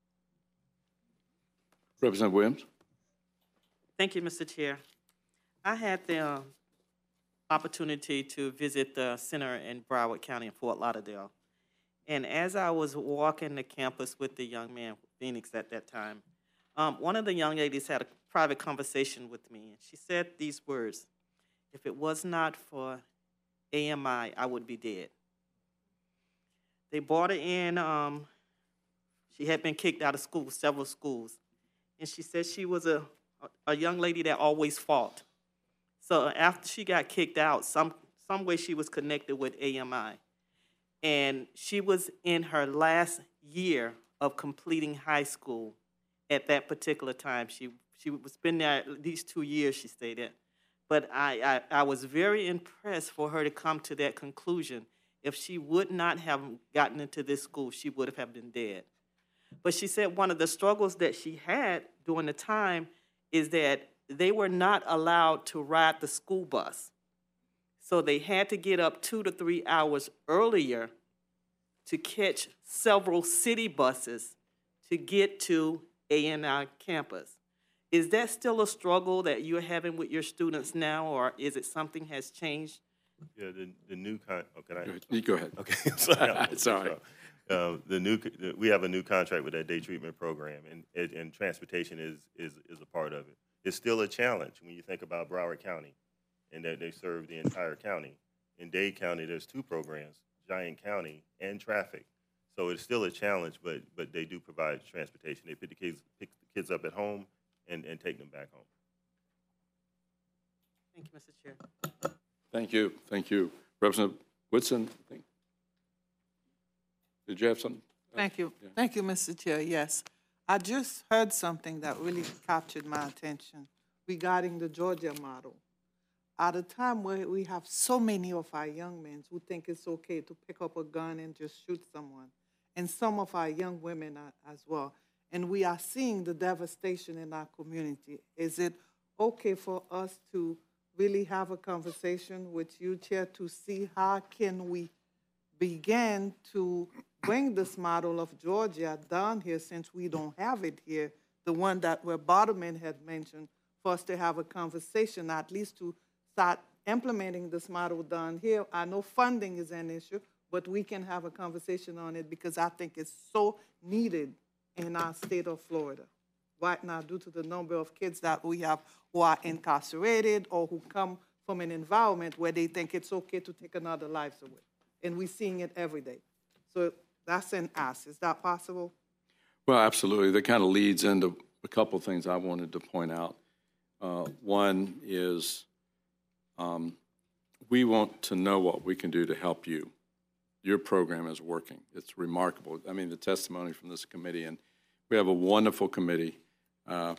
Representative Williams. Thank you, Mister Chair. I had the uh, opportunity to visit the center in Broward County in Fort Lauderdale. And as I was walking the campus with the young man, Phoenix at that time, um, one of the young ladies had a private conversation with me. And she said these words, if it was not for A M I, I would be dead. They brought her in. Um, she had been kicked out of school, several schools. And she said she was a, a young lady that always fought. So after she got kicked out, some, some way she was connected with A M I. And she was in her last year of completing high school at that particular time. She, she was been there at least two years, she stated. But I, I, I was very impressed for her to come to that conclusion. If she would not have gotten into this school, she would have been dead. But she said one of the struggles that she had during the time is that they were not allowed to ride the school bus. So they had to get up two to three hours earlier to catch several city buses to get to A N I campus. Is that still a struggle that you're having with your students now, or is it something has changed? Yeah, the, the new con, oh, can I? You go ahead. Okay, sorry. It's all right. Um, the new, we have a new contract with that day treatment program, and, and, and transportation is, is, is a part of it. It's still a challenge when you think about Broward County and that they serve the entire county. In Dade County, there's two programs, Giant County and traffic. So it's still a challenge, but, but they do provide transportation. They pick the kids, pick the kids up at home and, and take them back home. Thank you, Mister Chair. Thank you, thank you. Representative Woodson, I think. Did you have something? Thank you. Yeah. Thank you, Mister Chair. Yes. I just heard something that really captured my attention regarding the Georgia model. At a time where we have so many of our young men who think it's okay to pick up a gun and just shoot someone, and some of our young women are, as well, and we are seeing the devastation in our community, is it okay for us to really have a conversation with you, Chair, to see how can we begin to bring this model of Georgia down here, since we don't have it here, the one that where Bottleman had mentioned, for us to have a conversation, at least to start implementing this model down here. I know funding is an issue, but we can have a conversation on it because I think it's so needed in our state of Florida right now, due to the number of kids that we have who are incarcerated or who come from an environment where they think it's okay to take another life away. And we're seeing it every day. So that's an ask. Is that possible? Well, absolutely. That kind of leads into a couple of things I wanted to point out. Uh, one is um, we want to know what we can do to help you. Your program is working. It's remarkable. I mean, the testimony from this committee, and we have a wonderful committee. Uh,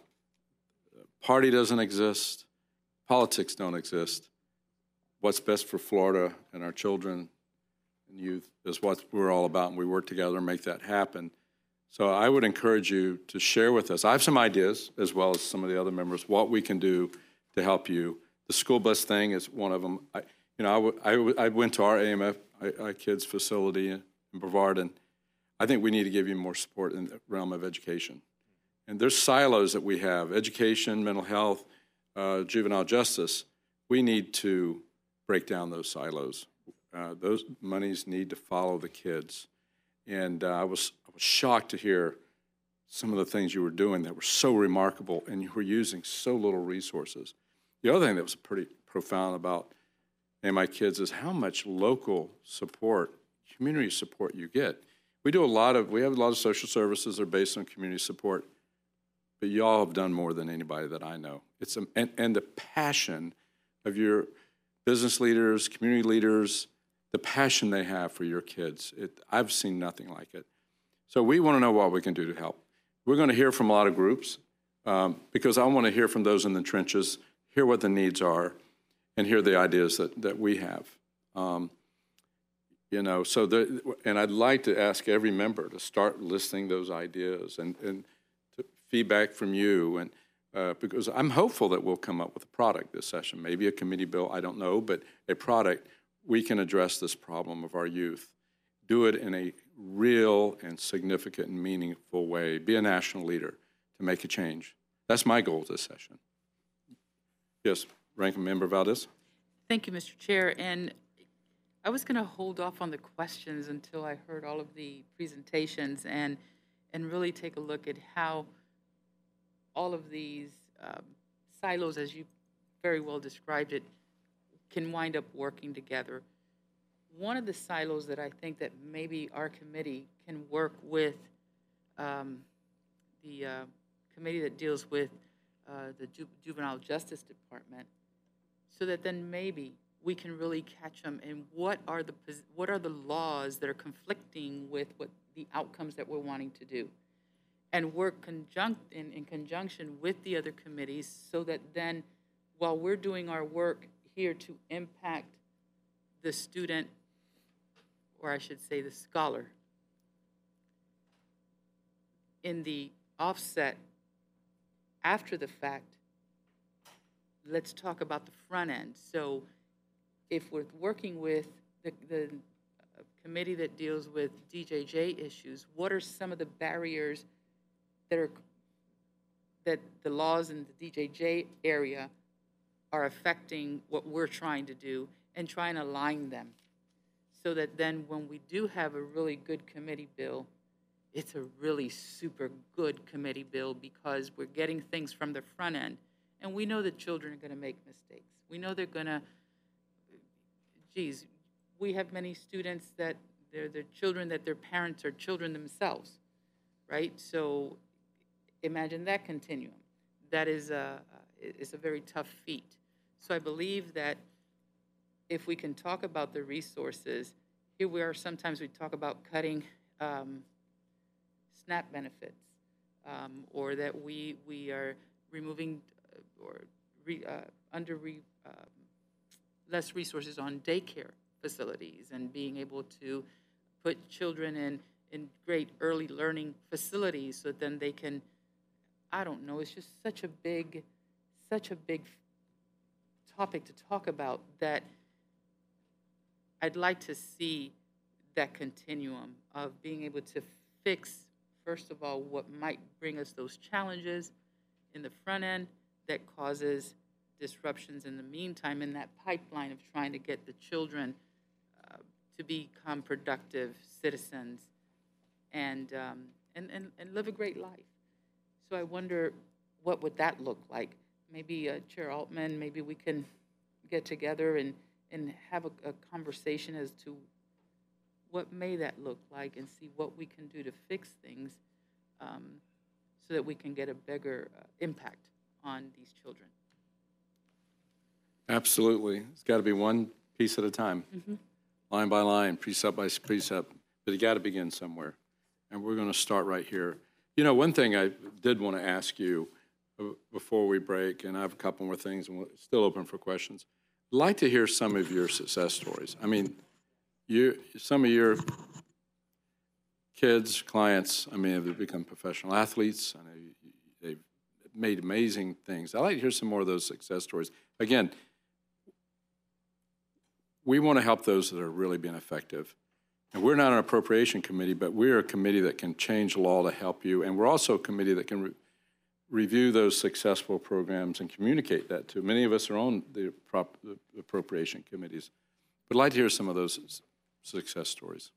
party doesn't exist. Politics don't exist. What's best for Florida and our children and youth is what we're all about, and we work together and make that happen. So I would encourage you to share with us. I have some ideas, as well as some of the other members, what we can do to help you. The school bus thing is one of them. I, you know, I, w- I, w- I went to our A M F I, I Kids facility in, in Brevard, and I think we need to give you more support in the realm of education. And there's silos that we have, education, mental health, uh, juvenile justice. We need to break down those silos. Uh, those monies need to follow the kids. And uh, I was I was shocked to hear some of the things you were doing that were so remarkable, and you were using so little resources. The other thing that was pretty profound about A M I Kids is how much local support, community support you get. We do a lot of, we have a lot of social services that are based on community support, but y'all have done more than anybody that I know. It's a, and, and the passion of your business leaders, community leaders, the passion they have for your kids. It, I've seen nothing like it. So we want to know what we can do to help. We're going to hear from a lot of groups um, because I want to hear from those in the trenches, hear what the needs are, and hear the ideas that, that we have. Um, you know, so the, and I'd like to ask every member to start listing those ideas and, and to feedback from you, and uh, because I'm hopeful that we'll come up with a product this session, maybe a committee bill, I don't know, but a product. We can address this problem of our youth, do it in a real and significant and meaningful way, be a national leader to make a change. That's my goal this session. Yes, Ranking Member Valdez. Thank you, Mister Chair. And I was going to hold off on the questions until I heard all of the presentations and and really take a look at how all of these um, silos, as you very well described it, can wind up working together. one of the silos that I think that maybe our committee can work with um, the uh, committee that deals with uh, the Ju- Juvenile Justice Department, so that then maybe we can really catch them in what are the pos- what are the laws that are conflicting with what the outcomes that we're wanting to do, and work conjunct in, in conjunction with the other committees, so that then while we're doing our work here to impact the student, or I should say the scholar, in the offset after the fact, let's talk about the front end. So if we're working with the, the uh, committee that deals with D J J issues, what are some of the barriers that are that the laws in the D J J area are affecting what we're trying to do, and try and align them, so that then when we do have a really good committee bill, it's a really super good committee bill, because we're getting things from the front end. And we know that children are going to make mistakes. We know they're going to, geez, we have many students that they're, they're children that their parents are children themselves, right? So imagine that continuum. That is a, is a very tough feat. So I believe that if we can talk about the resources, here we are, sometimes we talk about cutting um, SNAP benefits, um, or that we, we are removing uh, or re, uh, under re, um, less resources on daycare facilities, and being able to put children in, in great early learning facilities, so that then they can, I don't know, it's just such a big, such a big topic to talk about, that I'd like to see that continuum of being able to fix, first of all, what might bring us those challenges in the front end that causes disruptions in the meantime, in that pipeline of trying to get the children uh, to become productive citizens and, um, and, and, and live a great life. So I wonder, what would that look like? Maybe uh, Chair Altman, maybe we can get together and, and have a, a conversation as to what may that look like, and see what we can do to fix things, um, so that we can get a bigger uh, impact on these children. Absolutely. It's got to be one piece at a time, Mm-hmm. line by line, precept by precept, but you got to begin somewhere. And we're going to start right here. You know, one thing I did want to ask you uh, before we break, and I have a couple more things, and we're still open for questions. I'd like to hear some of your success stories. I mean, you, some of your kids, clients, I mean, have become professional athletes. I know you, they've made amazing things. I'd like to hear some more of those success stories. Again, we want to help those that are really being effective. And we're not an appropriation committee, but we're a committee that can change law to help you. And we're also a committee that can re review those successful programs and communicate that to. Many of us are on the, prop the appropriation committees. But I'd like to hear some of those success stories.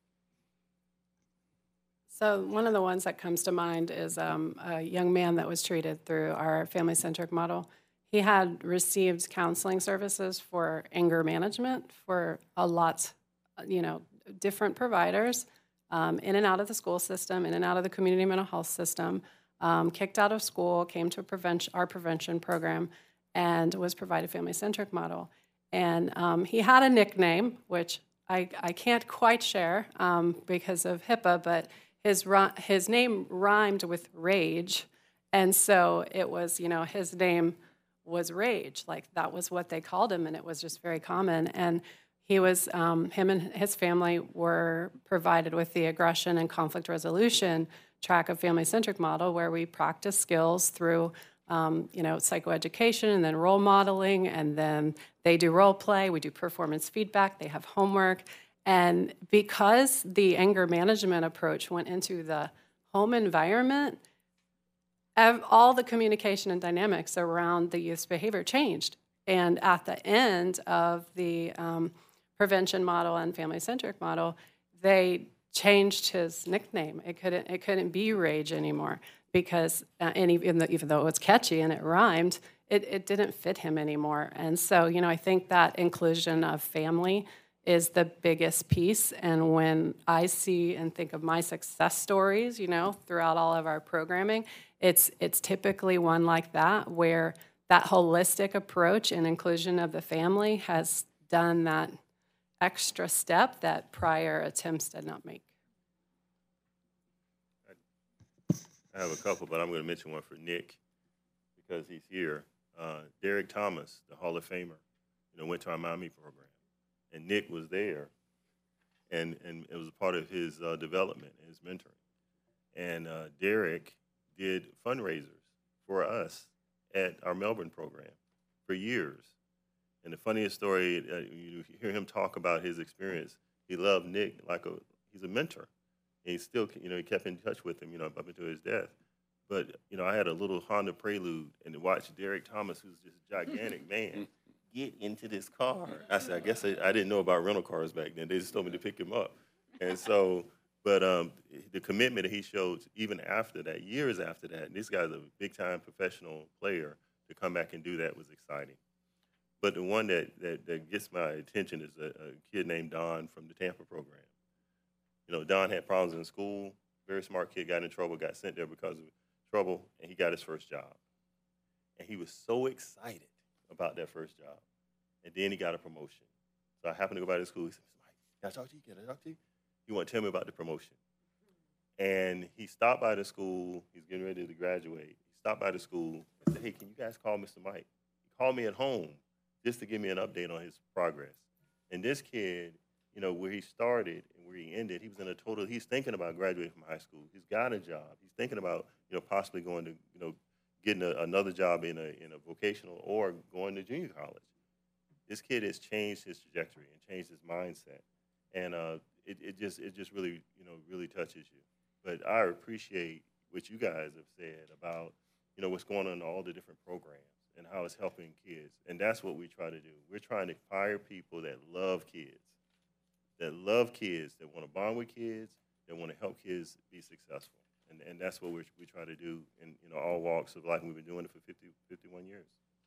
So one of the ones that comes to mind is um, a young man that was treated through our family-centric model. He had received counseling services for anger management for a lot, you know, different providers, um, in and out of the school system, in and out of the community mental health system, um, kicked out of school, came to prevention, our prevention program, and was provided family-centric model. And um, he had a nickname, which I, I can't quite share um, because of HIPAA, but his, his name rhymed with rage. And so it was, you know, his name was Rage. Like, that was what they called him, and it was just very common. And he was, um, him and his family were provided with the aggression and conflict resolution track of family-centric model, where we practice skills through, um, you know, psychoeducation, and then role modeling, and then they do role play, we do performance feedback, they have homework. And because the anger management approach went into the home environment, all the communication and dynamics around the youth's behavior changed. And at the end of the um, prevention model and family-centric model, they changed his nickname. It couldn't, it couldn't be Rage anymore, because uh, and even, though, even though it was catchy and it rhymed, it, it didn't fit him anymore. And so, you know, I think that inclusion of family is the biggest piece. And when I see and think of my success stories, you know, throughout all of our programming, it's it's typically one like that, where that holistic approach and inclusion of the family has done that extra step that prior attempts did not make. I have a couple, but I'm going to mention one for Nick because he's here. Uh, Derek Thomas, the Hall of Famer, you know, went to our Miami program, and Nick was there, and and it was a part of his uh, development and his mentoring. And uh, Derek did fundraisers for us at our Melbourne program for years. And the funniest story, uh, you hear him talk about his experience. He loved Nick like a he's a mentor. And he still, you know, he kept in touch with him, you know, up until his death. But, you know, I had a little Honda Prelude, and to watch Derek Thomas, who's this gigantic man, get into this car. I said, I guess I, I didn't know about rental cars back then. They just told me to pick him up. And so, but um, the commitment that he showed even after that, years after that, and this guy's a big-time professional player, to come back and do that was exciting. But the one that, that, that gets my attention is a, a kid named Don from the Tampa program. You know, Don had problems in school, very smart kid, got in trouble, got sent there because of trouble, and he got his first job. And he was so excited about that first job. And then he got a promotion. So I happened to go by to school. He said, Mike, can I talk to you? Can I talk to you? He wanted to tell me about the promotion. And he stopped by the school. He's getting ready to graduate. He stopped by the school and said, hey, can you guys call Mister Mike? He called me at home just to give me an update on his progress. And this kid, you know, where he started and where he ended, he was in a total, he's thinking about graduating from high school. He's got a job. He's thinking about, you know, possibly going to, you know, getting a, another job in a, in a vocational or going to junior college. This kid has changed his trajectory and changed his mindset. And uh, it, it just it just really, you know, really touches you. But I appreciate what you guys have said about, you know, what's going on in all the different programs and how it's helping kids. And that's what we try to do. We're trying to hire people that love kids, that love kids, that want to bond with kids, that want to help kids be successful. And, and that's what we're, we try to do in, you know, all walks of life. And we've been doing it for fifty, fifty-one years.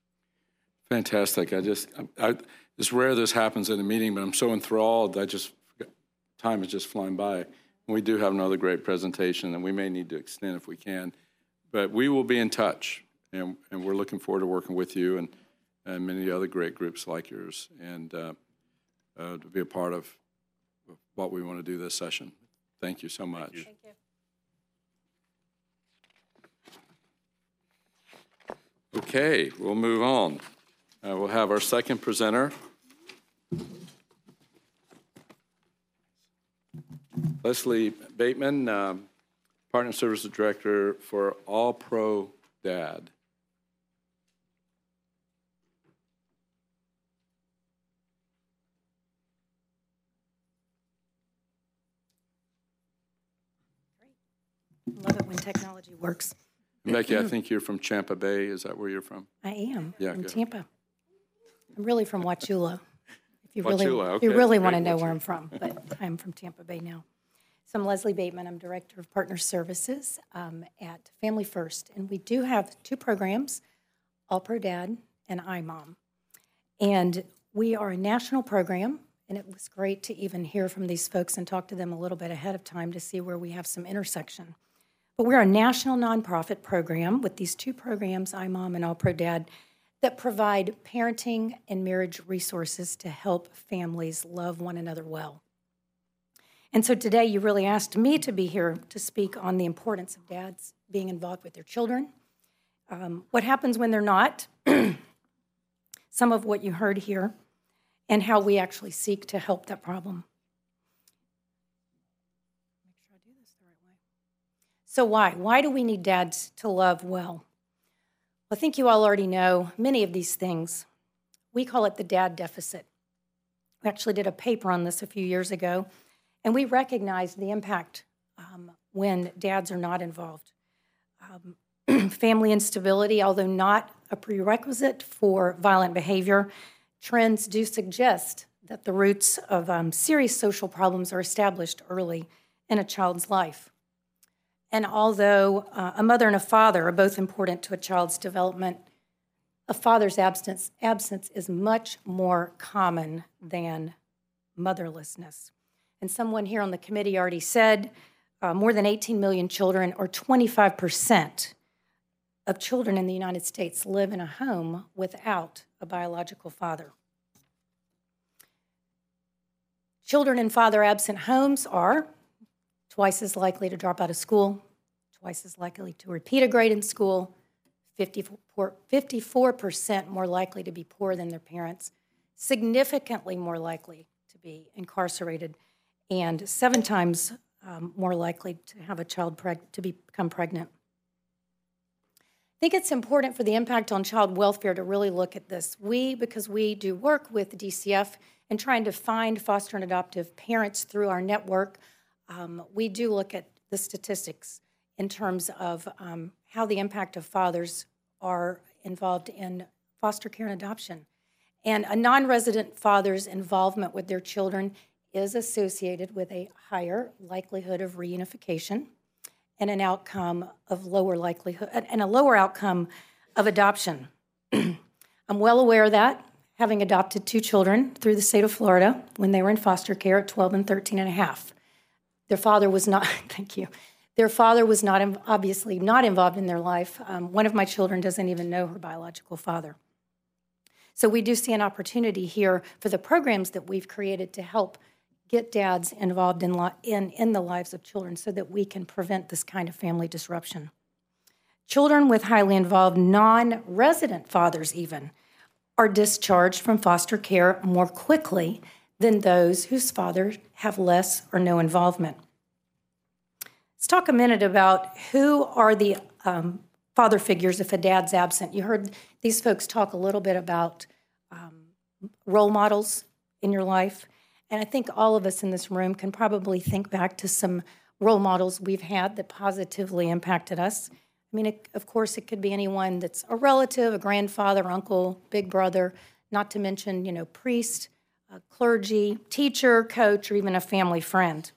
Fantastic. I just, I, I, it's rare this happens in a meeting, but I'm so enthralled. I just, time is just flying by. And we do have another great presentation, and we may need to extend if we can. But we will be in touch, and, and we're looking forward to working with you and, and many other great groups like yours, and uh, uh, to be a part of what we want to do this session. Thank you so much. Thank you. Okay, we'll move on. Uh, we'll have our second presenter, Leslie Bateman, um, Partner Services Director for All Pro Dad. Love it when technology works. Becky, I think you're from Tampa Bay. Is that where you're from? I am Yeah, from go ahead. Tampa. I'm really from Wauchula. If you Wauchula, really, okay. if you really want to Great, know where Wauchula. I'm from, but I'm from Tampa Bay now. So I'm Leslie Bateman. I'm Director of Partner Services um, at Family First, and we do have two programs, All Pro Dad and iMom. And we are a national program, and it was great to even hear from these folks and talk to them a little bit ahead of time to see where we have some intersection. But we're a national nonprofit program with these two programs, iMom and All Pro Dad, that provide parenting and marriage resources to help families love one another well. And so today you really asked me to be here to speak on the importance of dads being involved with their children, um, what happens when they're not, some of what you heard here, and how we actually seek to help that problem. So why? Why do we need dads to love well? I think you all already know many of these things. We call it the dad deficit. We actually did a paper on this a few years ago, and we recognized the impact um, when dads are not involved. Um, family instability, although not a prerequisite for violent behavior, trends do suggest that the roots of um, serious social problems are established early in a child's life. And although uh, a mother and a father are both important to a child's development, a father's absence, absence is much more common than motherlessness. And someone here on the committee already said uh, more than eighteen million children, or twenty-five percent of children in the United States, live in a home without a biological father. Children in father-absent homes are twice as likely to drop out of school, twice as likely to repeat a grade in school, fifty-four percent more likely to be poor than their parents, significantly more likely to be incarcerated, and seven times um, more likely to have a child preg- to become pregnant. I think it's important for the impact on child welfare to really look at this. We, because we do work with D C F and trying to find foster and adoptive parents through our network, um, we do look at the statistics in terms of um, how the impact of fathers are involved in foster care and adoption. And a non-resident father's involvement with their children is associated with a higher likelihood of reunification and an outcome of lower likelihood, and a lower outcome of adoption. I'm well aware of that, having adopted two children through the state of Florida when they were in foster care at twelve and thirteen and a half. Their father was not, thank you, their father was not, obviously not involved in their life. Um, one of my children doesn't even know her biological father. So we do see an opportunity here for the programs that we've created to help get dads involved in, in, in the lives of children so that we can prevent this kind of family disruption. Children with highly involved non-resident fathers even are discharged from foster care more quickly than those whose fathers have less or no involvement. Let's talk a minute about who are the um, father figures if a dad's absent. You heard these folks talk a little bit about um, role models in your life. And I think all of us in this room can probably think back to some role models we've had that positively impacted us. I mean, it, of course, it could be anyone that's a relative, a grandfather, uncle, big brother, not to mention, you know, priest, a clergy, teacher, coach, or even a family friend.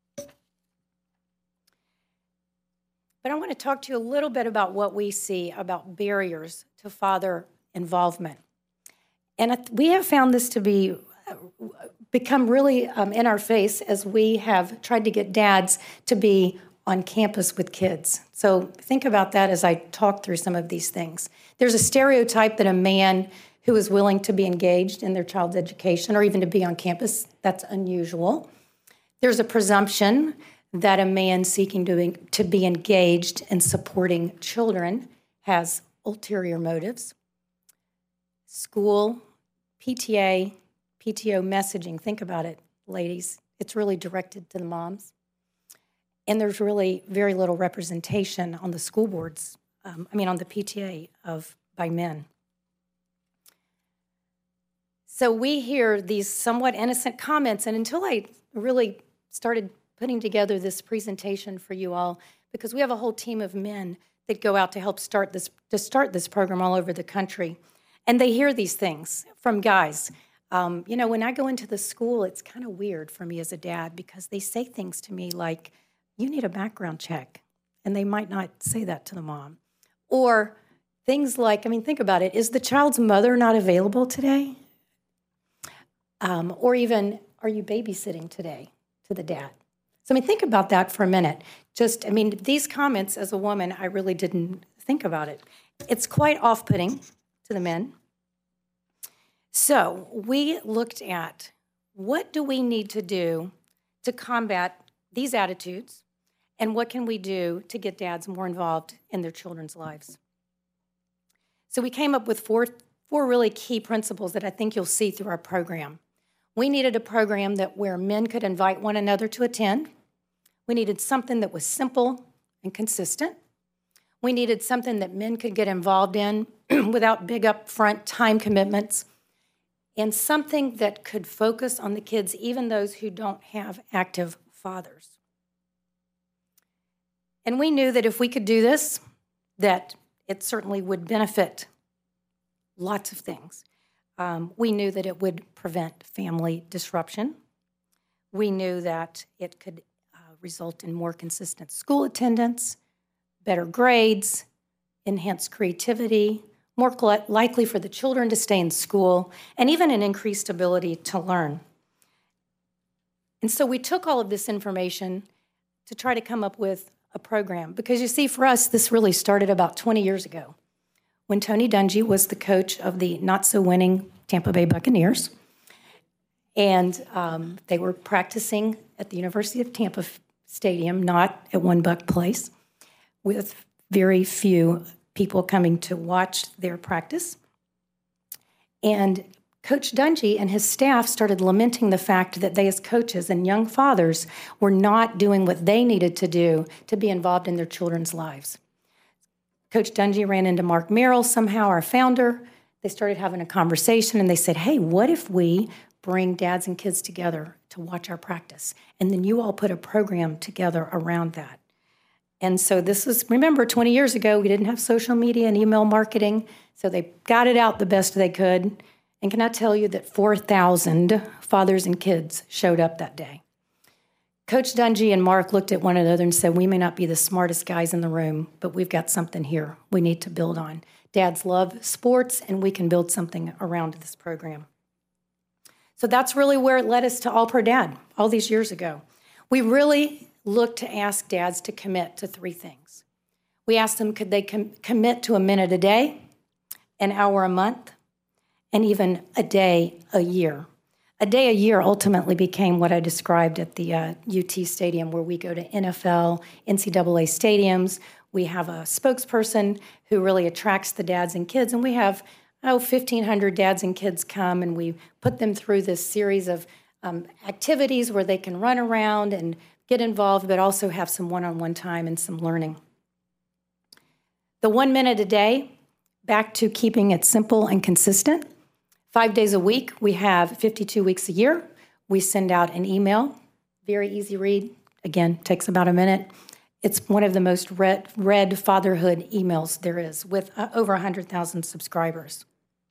But I want to talk to you a little bit about what we see about barriers to father involvement. And we have found this to be become really um, in our face as we have tried to get dads to be on campus with kids. So think about that as I talk through some of these things. There's a stereotype that a man who is willing to be engaged in their child's education or even to be on campus, that's unusual. There's a presumption that a man seeking to be, to be engaged in supporting children has ulterior motives. School, P T A, P T O messaging, think about it, ladies. It's really directed to the moms. And there's really very little representation on the school boards, um, I mean on the P T A of by men. So we hear these somewhat innocent comments, and until I really started putting together this presentation for you all, because we have a whole team of men that go out to help start this, to start this program all over the country, and they hear these things from guys. Um, you know, when I go into the school, it's kind of weird for me as a dad because they say things to me like, you need a background check. And they might not say that to the mom. Or things like, I mean, think about it. Is the child's mother not available today? Um, or even, are you babysitting today to the dad? So, I mean, think about that for a minute. Just, I mean, these comments as a woman, I really didn't think about it. It's quite off-putting to the men. So we looked at what do we need to do to combat these attitudes, and what can we do to get dads more involved in their children's lives. So we came up with four, four really key principles that I think you'll see through our program. We needed a program that where men could invite one another to attend. We needed something that was simple and consistent. We needed something that men could get involved in without big upfront time commitments, and something that could focus on the kids, even those who don't have active fathers. And we knew that if we could do this, that it certainly would benefit lots of things. Um, we knew that it would prevent family disruption. We knew that it could uh, result in more consistent school attendance, better grades, enhanced creativity, more likely for the children to stay in school, and even an increased ability to learn. And so we took all of this information to try to come up with a program. Because you see, for us, this really started about twenty years ago when Tony Dungy was the coach of the not-so-winning Tampa Bay Buccaneers. And um, they were practicing at the University of Tampa Stadium, not at One Buck Place, with very few people coming to watch their practice. And Coach Dungy and his staff started lamenting the fact that they, as coaches and young fathers, were not doing what they needed to do to be involved in their children's lives. Coach Dungy ran into Mark Merrill, somehow our founder. They started having a conversation, and they said, hey, what if we bring dads and kids together to watch our practice? And then you all put a program together around that. And so this is, remember, twenty years ago, we didn't have social media and email marketing, so they got it out the best they could. And can I tell you that four thousand fathers and kids showed up that day? Coach Dungy and Mark looked at one another and said, we may not be the smartest guys in the room, but we've got something here we need to build on. Dads love sports, and we can build something around this program. So that's really where it led us to All Pro Dad all these years ago. We really looked to ask dads to commit to three things. We asked them, could they com- commit to a minute a day, an hour a month, and even a day a year. A day a year ultimately became what I described at the uh, U T Stadium, where we go to N F L, N C double A stadiums. We have a spokesperson who really attracts the dads and kids, and we have, oh, fifteen hundred dads and kids come, and we put them through this series of um, activities where they can run around and get involved, but also have some one-on-one time and some learning. The one minute a day, back to keeping it simple and consistent. Five days a week, we have fifty-two weeks a year. We send out an email, very easy read. Again, takes about a minute. It's one of the most read, read fatherhood emails there is, with uh, over one hundred thousand subscribers.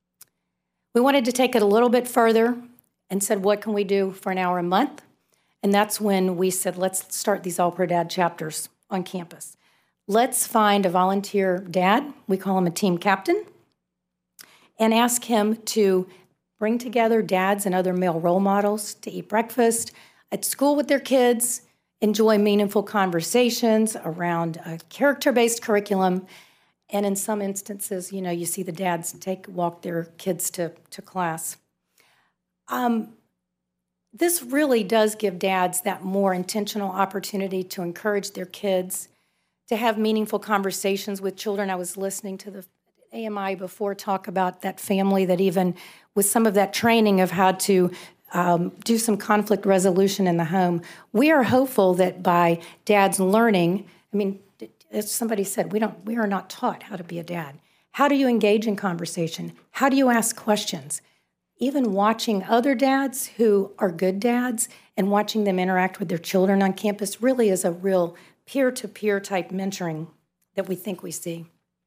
We wanted to take it a little bit further and said, what can we do for an hour a month? And that's when we said, let's start these All Pro Dad chapters on campus. Let's find a volunteer dad, we call him a team captain, and ask him to bring together dads and other male role models to eat breakfast at school with their kids, enjoy meaningful conversations around a character-based curriculum, and in some instances, you know, you see the dads take walk their kids to, to class. Um, this really does give dads that more intentional opportunity to encourage their kids, to have meaningful conversations with children. I was listening to the A M I before talk about that family that even with some of that training of how to um, do some conflict resolution in the home. We are hopeful that by dads learning, I mean, as somebody said, we don't, we are not taught how to be a dad. How do you engage in conversation? How do you ask questions? Even watching other dads who are good dads and watching them interact with their children on campus really is a real peer-to-peer type mentoring that we think we see.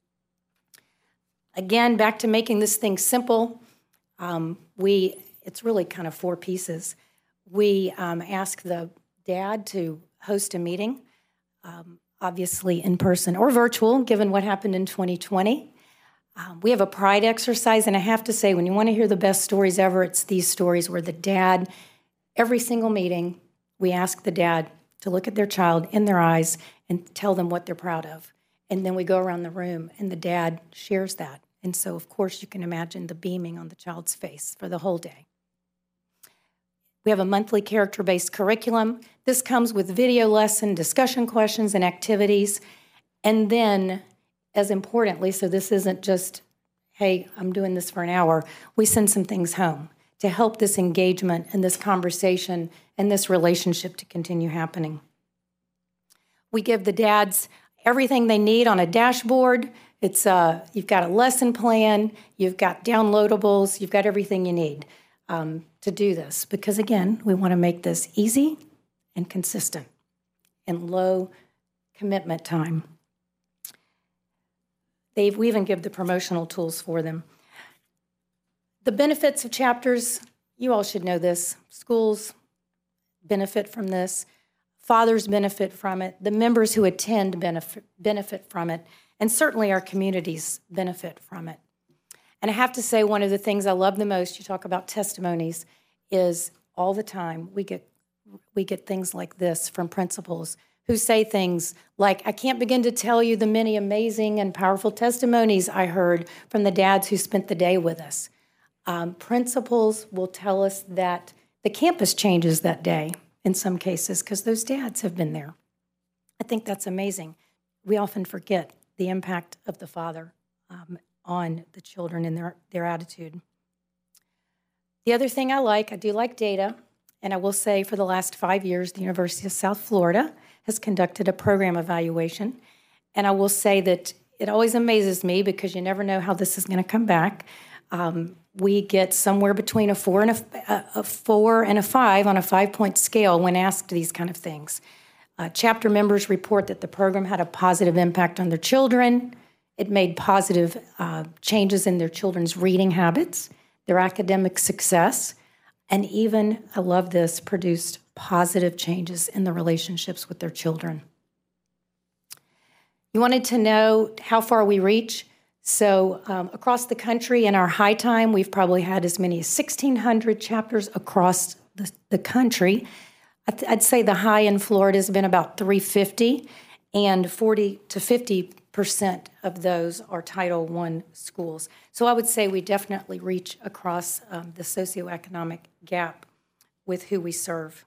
Again, back to making this thing simple, um, we it's really kind of four pieces. We um, ask the dad to host a meeting, um, obviously in person or virtual, given what happened in twenty twenty. Um, we have a pride exercise, and I have to say, when you want to hear the best stories ever, it's these stories where the dad, every single meeting, we ask the dad to look at their child in their eyes and tell them what they're proud of. And then we go around the room, and the dad shares that. And so, of course, you can imagine the beaming on the child's face for the whole day. We have a monthly character-based curriculum. This comes with video lesson, discussion questions, and activities. And then, as importantly, so this isn't just, hey, I'm doing this for an hour, we send some things home to help this engagement and this conversation and this relationship to continue happening. We give the dads everything they need on a dashboard. It's uh, you've got a lesson plan, you've got downloadables, you've got everything you need um, to do this. Because again, we want to make this easy and consistent and low commitment time. They've, we even give the promotional tools for them. The benefits of chapters, you all should know this. Schools benefit from this. Fathers benefit from it. The members who attend benefit, benefit from it. And certainly our communities benefit from it. And I have to say, one of the things I love the most, you talk about testimonies, is all the time we get we get things like this from principals who say things like, I can't begin to tell you the many amazing and powerful testimonies I heard from the dads who spent the day with us. Um, principals will tell us that the campus changes that day in some cases because those dads have been there. I think that's amazing. We often forget the impact of the father um, on the children and their, their attitude. The other thing I like, I do like data, and I will say for the last five years, the University of South Florida has conducted a program evaluation, and I will say that it always amazes me because you never know how this is going to come back. Um, we get somewhere between a four and a, a four and a five on a five-point scale when asked these kind of things. Uh, chapter members report that the program had a positive impact on their children. It made positive uh, changes in their children's reading habits, their academic success, and even, I love this, produced positive changes in the relationships with their children. You wanted to know how far we reach? So um, across the country in our high time, we've probably had as many as sixteen hundred chapters across the, the country. I'd, I'd say the high in Florida has been about three hundred fifty, and forty to fifty percent of those are Title one schools. So I would say we definitely reach across um, the socioeconomic gap with who we serve.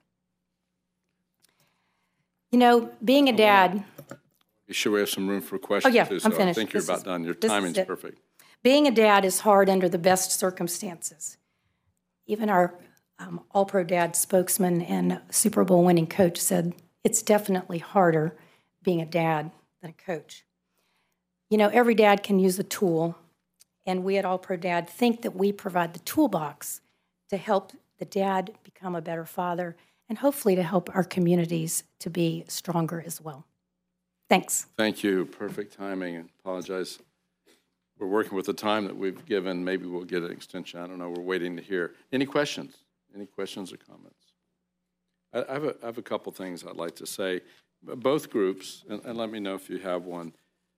You know, being a dad... You sure we have some room for questions? Oh, yeah, too, I'm so finished. I think you're This about is- done. Your this is timing's it. perfect. Being a dad is hard under the best circumstances. Even our um, All-Pro Dad spokesman and Super Bowl winning coach said it's definitely harder being a dad than a coach. You know, every dad can use a tool, and we at All-Pro Dad think that we provide the toolbox to help the dad become a better father and hopefully to help our communities to be stronger as well. Thanks. Thank you. Perfect timing. And apologize. We're working with the time that we've given. Maybe we'll get an extension. I don't know. We're waiting to hear. Any questions? Any questions or comments? I, I, have, a, I have a couple things I'd like to say. Both groups, and, and let me know if you have one.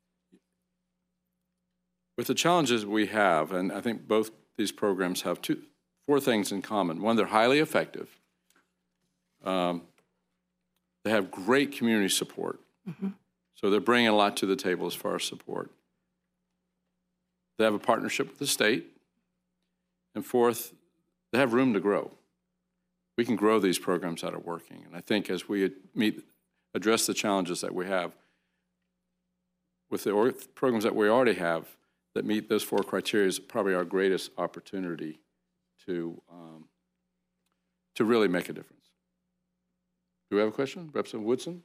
With the challenges we have, and I think both these programs have two, four things in common. One, they're highly effective. Um, they have great community support. Mm-hmm. So they're bringing a lot to the table as far as support. They have a partnership with the state. And fourth, they have room to grow. We can grow these programs that are working. And I think as we meet, address the challenges that we have with the or programs that we already have that meet those four criteria is probably our greatest opportunity to, um, to really make a difference. Do we have a question? Representative Woodson?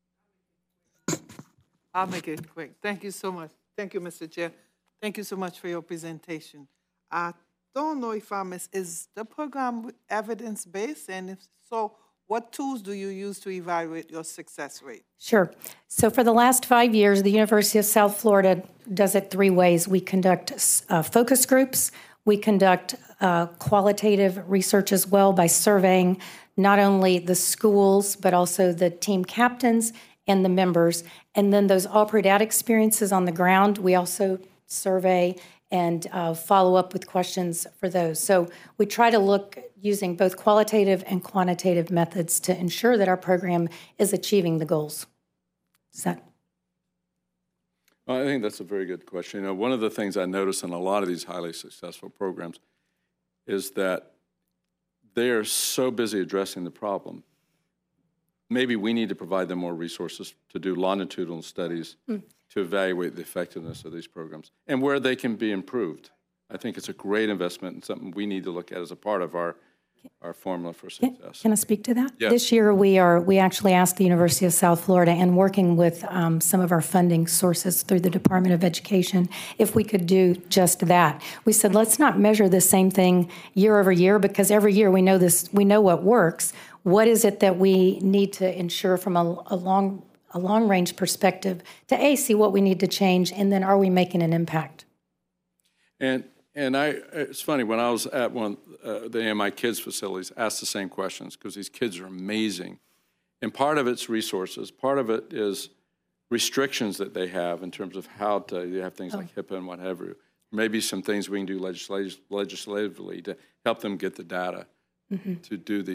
I'll make it quick. Thank you so much. Thank you, Mister Chair. Thank you so much for your presentation. I don't know if I miss, is the program evidence-based? And if so, what tools do you use to evaluate your success rate? Sure. So for the last five years, the University of South Florida does it three ways. We conduct uh, focus groups. We conduct uh, qualitative research as well by surveying not only the schools, but also the team captains and the members. And then those All-Pro Dad experiences on the ground, we also survey and uh, follow up with questions for those. So we try to look using both qualitative and quantitative methods to ensure that our program is achieving the goals. Is that? Well, I think that's a very good question. You know, one of the things I notice in a lot of these highly successful programs is that they are so busy addressing the problem. Maybe we need to provide them more resources to do longitudinal studies mm. to evaluate the effectiveness of these programs and where they can be improved. I think it's a great investment and something we need to look at as a part of our, our formula for success. Can, can I speak to that? Yes. This year we are, we actually asked the University of South Florida and working with um, some of our funding sources through the Department of Education if we could do just that. We said, let's not measure the same thing year over year because every year we know this, we know what works. What is it that we need to ensure from a, a long a long-range perspective to A, see what we need to change, and then are we making an impact? And and I, it's funny, when I was at one of uh, the A M I Kids facilities, I asked the same questions because these kids are amazing. And part of it's resources. Part of it is restrictions that they have in terms of how to, you have things oh. like HIPAA and what have you. Maybe some things we can do legislative, legislatively to help them get the data mm-hmm. to do these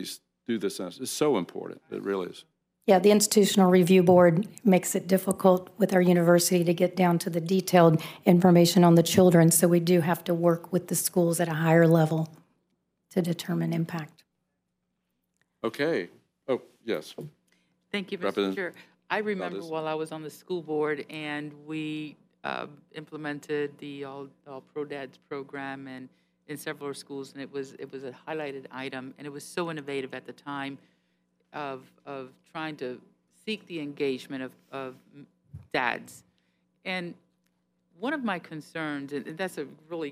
do this. It's so important. It really is. Yeah, the Institutional Review Board makes it difficult with our university to get down to the detailed information on the children, so we do have to work with the schools at a higher level to determine impact. Okay. Oh, yes. Thank you, Mister Representative Chair. I remember Valdez. while I was on the school board and we uh, implemented the All, All Pro Dads program and in several schools, and it was it was a highlighted item, and it was so innovative at the time of of trying to seek the engagement of, of dads. And one of my concerns, and that's a really,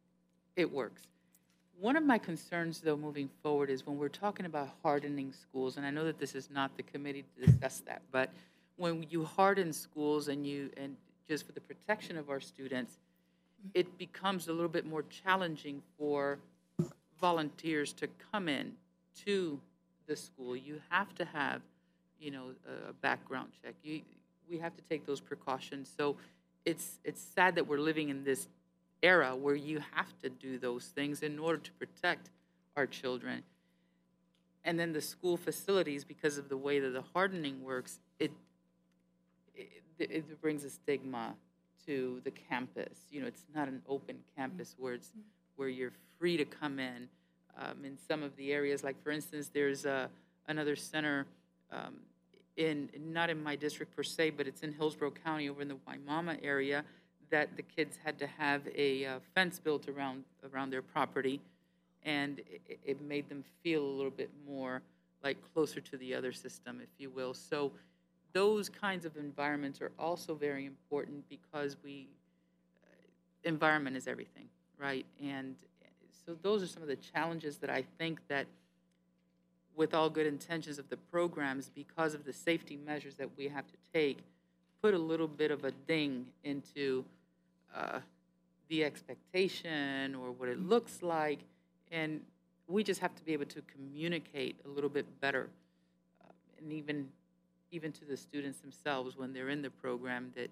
it works. One of my concerns, though, moving forward is when we're talking about hardening schools, and I know that this is not the committee to discuss that, but when you harden schools and you, and just for the protection of our students, it becomes a little bit more challenging for volunteers to come in to the school. You have to have, you know, a background check. You, we have to take those precautions. So it's it's sad that we're living in this era where you have to do those things in order to protect our children. And then the school facilities, because of the way that the hardening works, it it, it brings a stigma to the campus. You know, it's not an open campus where it's where you're free to come in. Um, in some of the areas, like for instance, there's a, another center um, in not in my district per se, but it's in Hillsborough County over in the Waimama area that the kids had to have a uh, fence built around around their property, and it, it made them feel a little bit more like closer to the other system, if you will. So those kinds of environments are also very important because we uh, environment is everything, right? And so those are some of the challenges that I think that with all good intentions of the programs, because of the safety measures that we have to take, put a little bit of a ding into uh, the expectation or what it looks like. And we just have to be able to communicate a little bit better. Uh, and even, even to the students themselves when they're in the program, that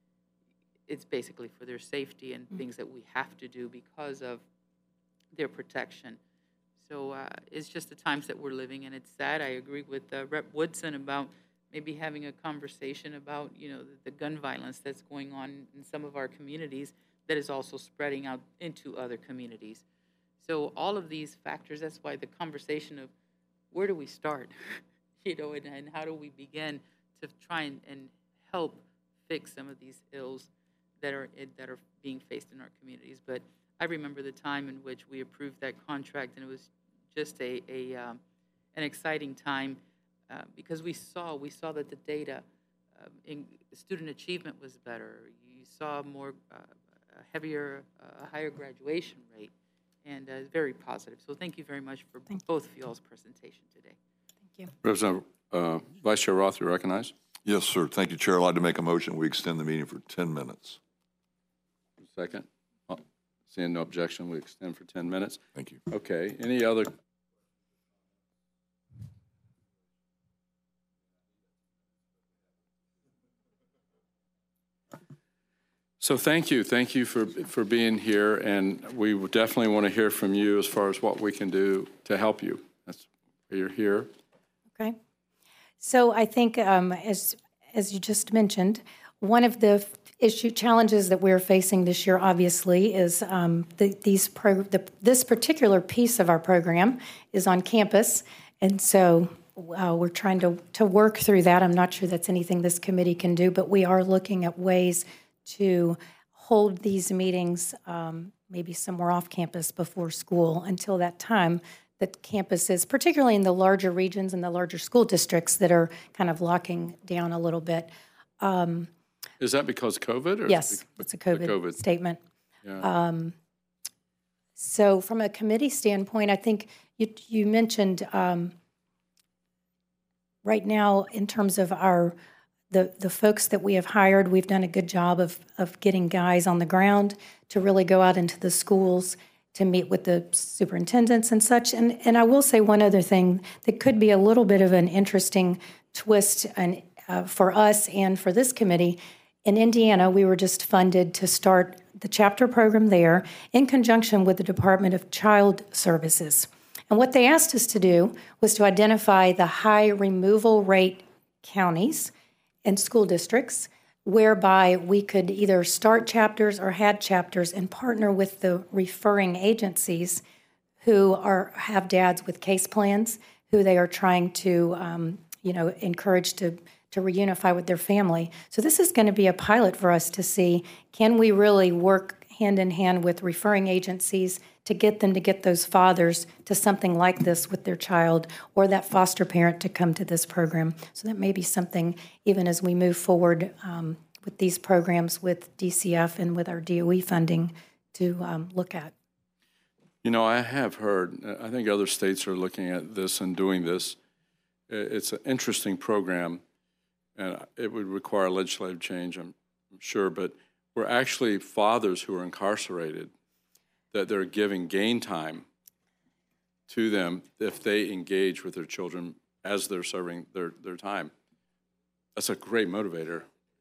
it's basically for their safety and things that we have to do because of their protection. So uh, it's just the times that we're living in. It's sad. I agree with uh, Rep Woodson about maybe having a conversation about, you know, the, the gun violence that's going on in some of our communities that is also spreading out into other communities. So all of these factors, that's why the conversation of where do we start, you know, and, and how do we begin to try and, and help fix some of these ills that are that are being faced in our communities. But I remember the time in which we approved that contract, and it was just a, a um, an exciting time uh, because we saw we saw that the data uh, in student achievement was better. You saw more uh, a heavier, uh, a higher graduation rate, and uh, very positive. So thank you very much for thank both of y'all's presentation today. Thank you. Representative uh, Vice Chair Roth, you recognize? Yes, sir. Thank you, Chair. I'd like to make a motion. We extend the meeting for ten minutes. Second. Oh, seeing no objection, we extend for ten minutes. Thank you. Okay. Any other? So thank you. Thank you for, for being here, and we would definitely want to hear from you as far as what we can do to help you. That's why you're here. Okay. So I think, um, as as you just mentioned, one of the issue challenges that we're facing this year, obviously, is um, the, these pro, the, this particular piece of our program is on campus, and so uh, we're trying to to work through that. I'm not sure that's anything this committee can do, but we are looking at ways to hold these meetings um, maybe somewhere off campus before school until that time. That campuses, particularly in the larger regions and the larger school districts that are kind of locking down a little bit. Um, Is that because of COVID? Or yes, is it it's a COVID, COVID statement. Yeah. Um, so from a committee standpoint, I think you, you mentioned um, right now in terms of our the, the folks that we have hired, we've done a good job of, of getting guys on the ground to really go out into the schools to meet with the superintendents and such. And, and I will say one other thing that could be a little bit of an interesting twist and, uh, for us and for this committee. In Indiana, we were just funded to start the chapter program there in conjunction with the Department of Child Services. And what they asked us to do was to identify the high removal rate counties and school districts whereby we could either start chapters or had chapters and partner with the referring agencies who are have dads with case plans, who they are trying to, um, you know, encourage to, to reunify with their family. So this is going to be a pilot for us to see, can we really work hand in hand with referring agencies to get them to get those fathers to something like this with their child, or that foster parent to come to this program. So that may be something, even as we move forward um, with these programs with D C F and with our D O E funding, to um, look at. You know, I have heard, I think other states are looking at this and doing this. It's an interesting program, and it would require legislative change, I'm sure, but we're actually fathers who are incarcerated that they're giving gain time to them if they engage with their children as they're serving their, their time. That's a great motivator.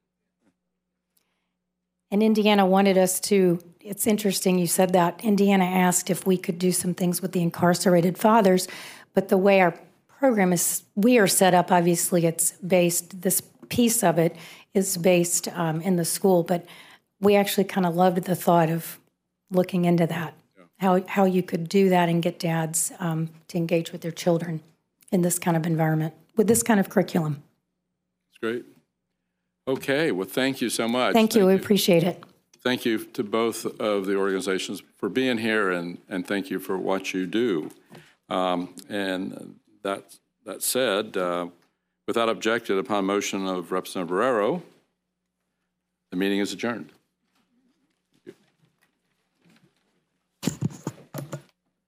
And Indiana wanted us to, it's interesting you said that. Indiana asked if we could do some things with the incarcerated fathers, but the way our program is, we are set up, obviously it's based, this piece of it is based um, in the school, but we actually kind of loved the thought of looking into that, yeah. how how you could do that and get dads um, to engage with their children in this kind of environment, with this kind of curriculum. That's great. Okay, well, thank you so much. Thank you, we appreciate it. Thank you to both of the organizations for being here, and, and thank you for what you do. Um, and that, that said, uh, without objection, upon motion of Representative Barrero, the meeting is adjourned.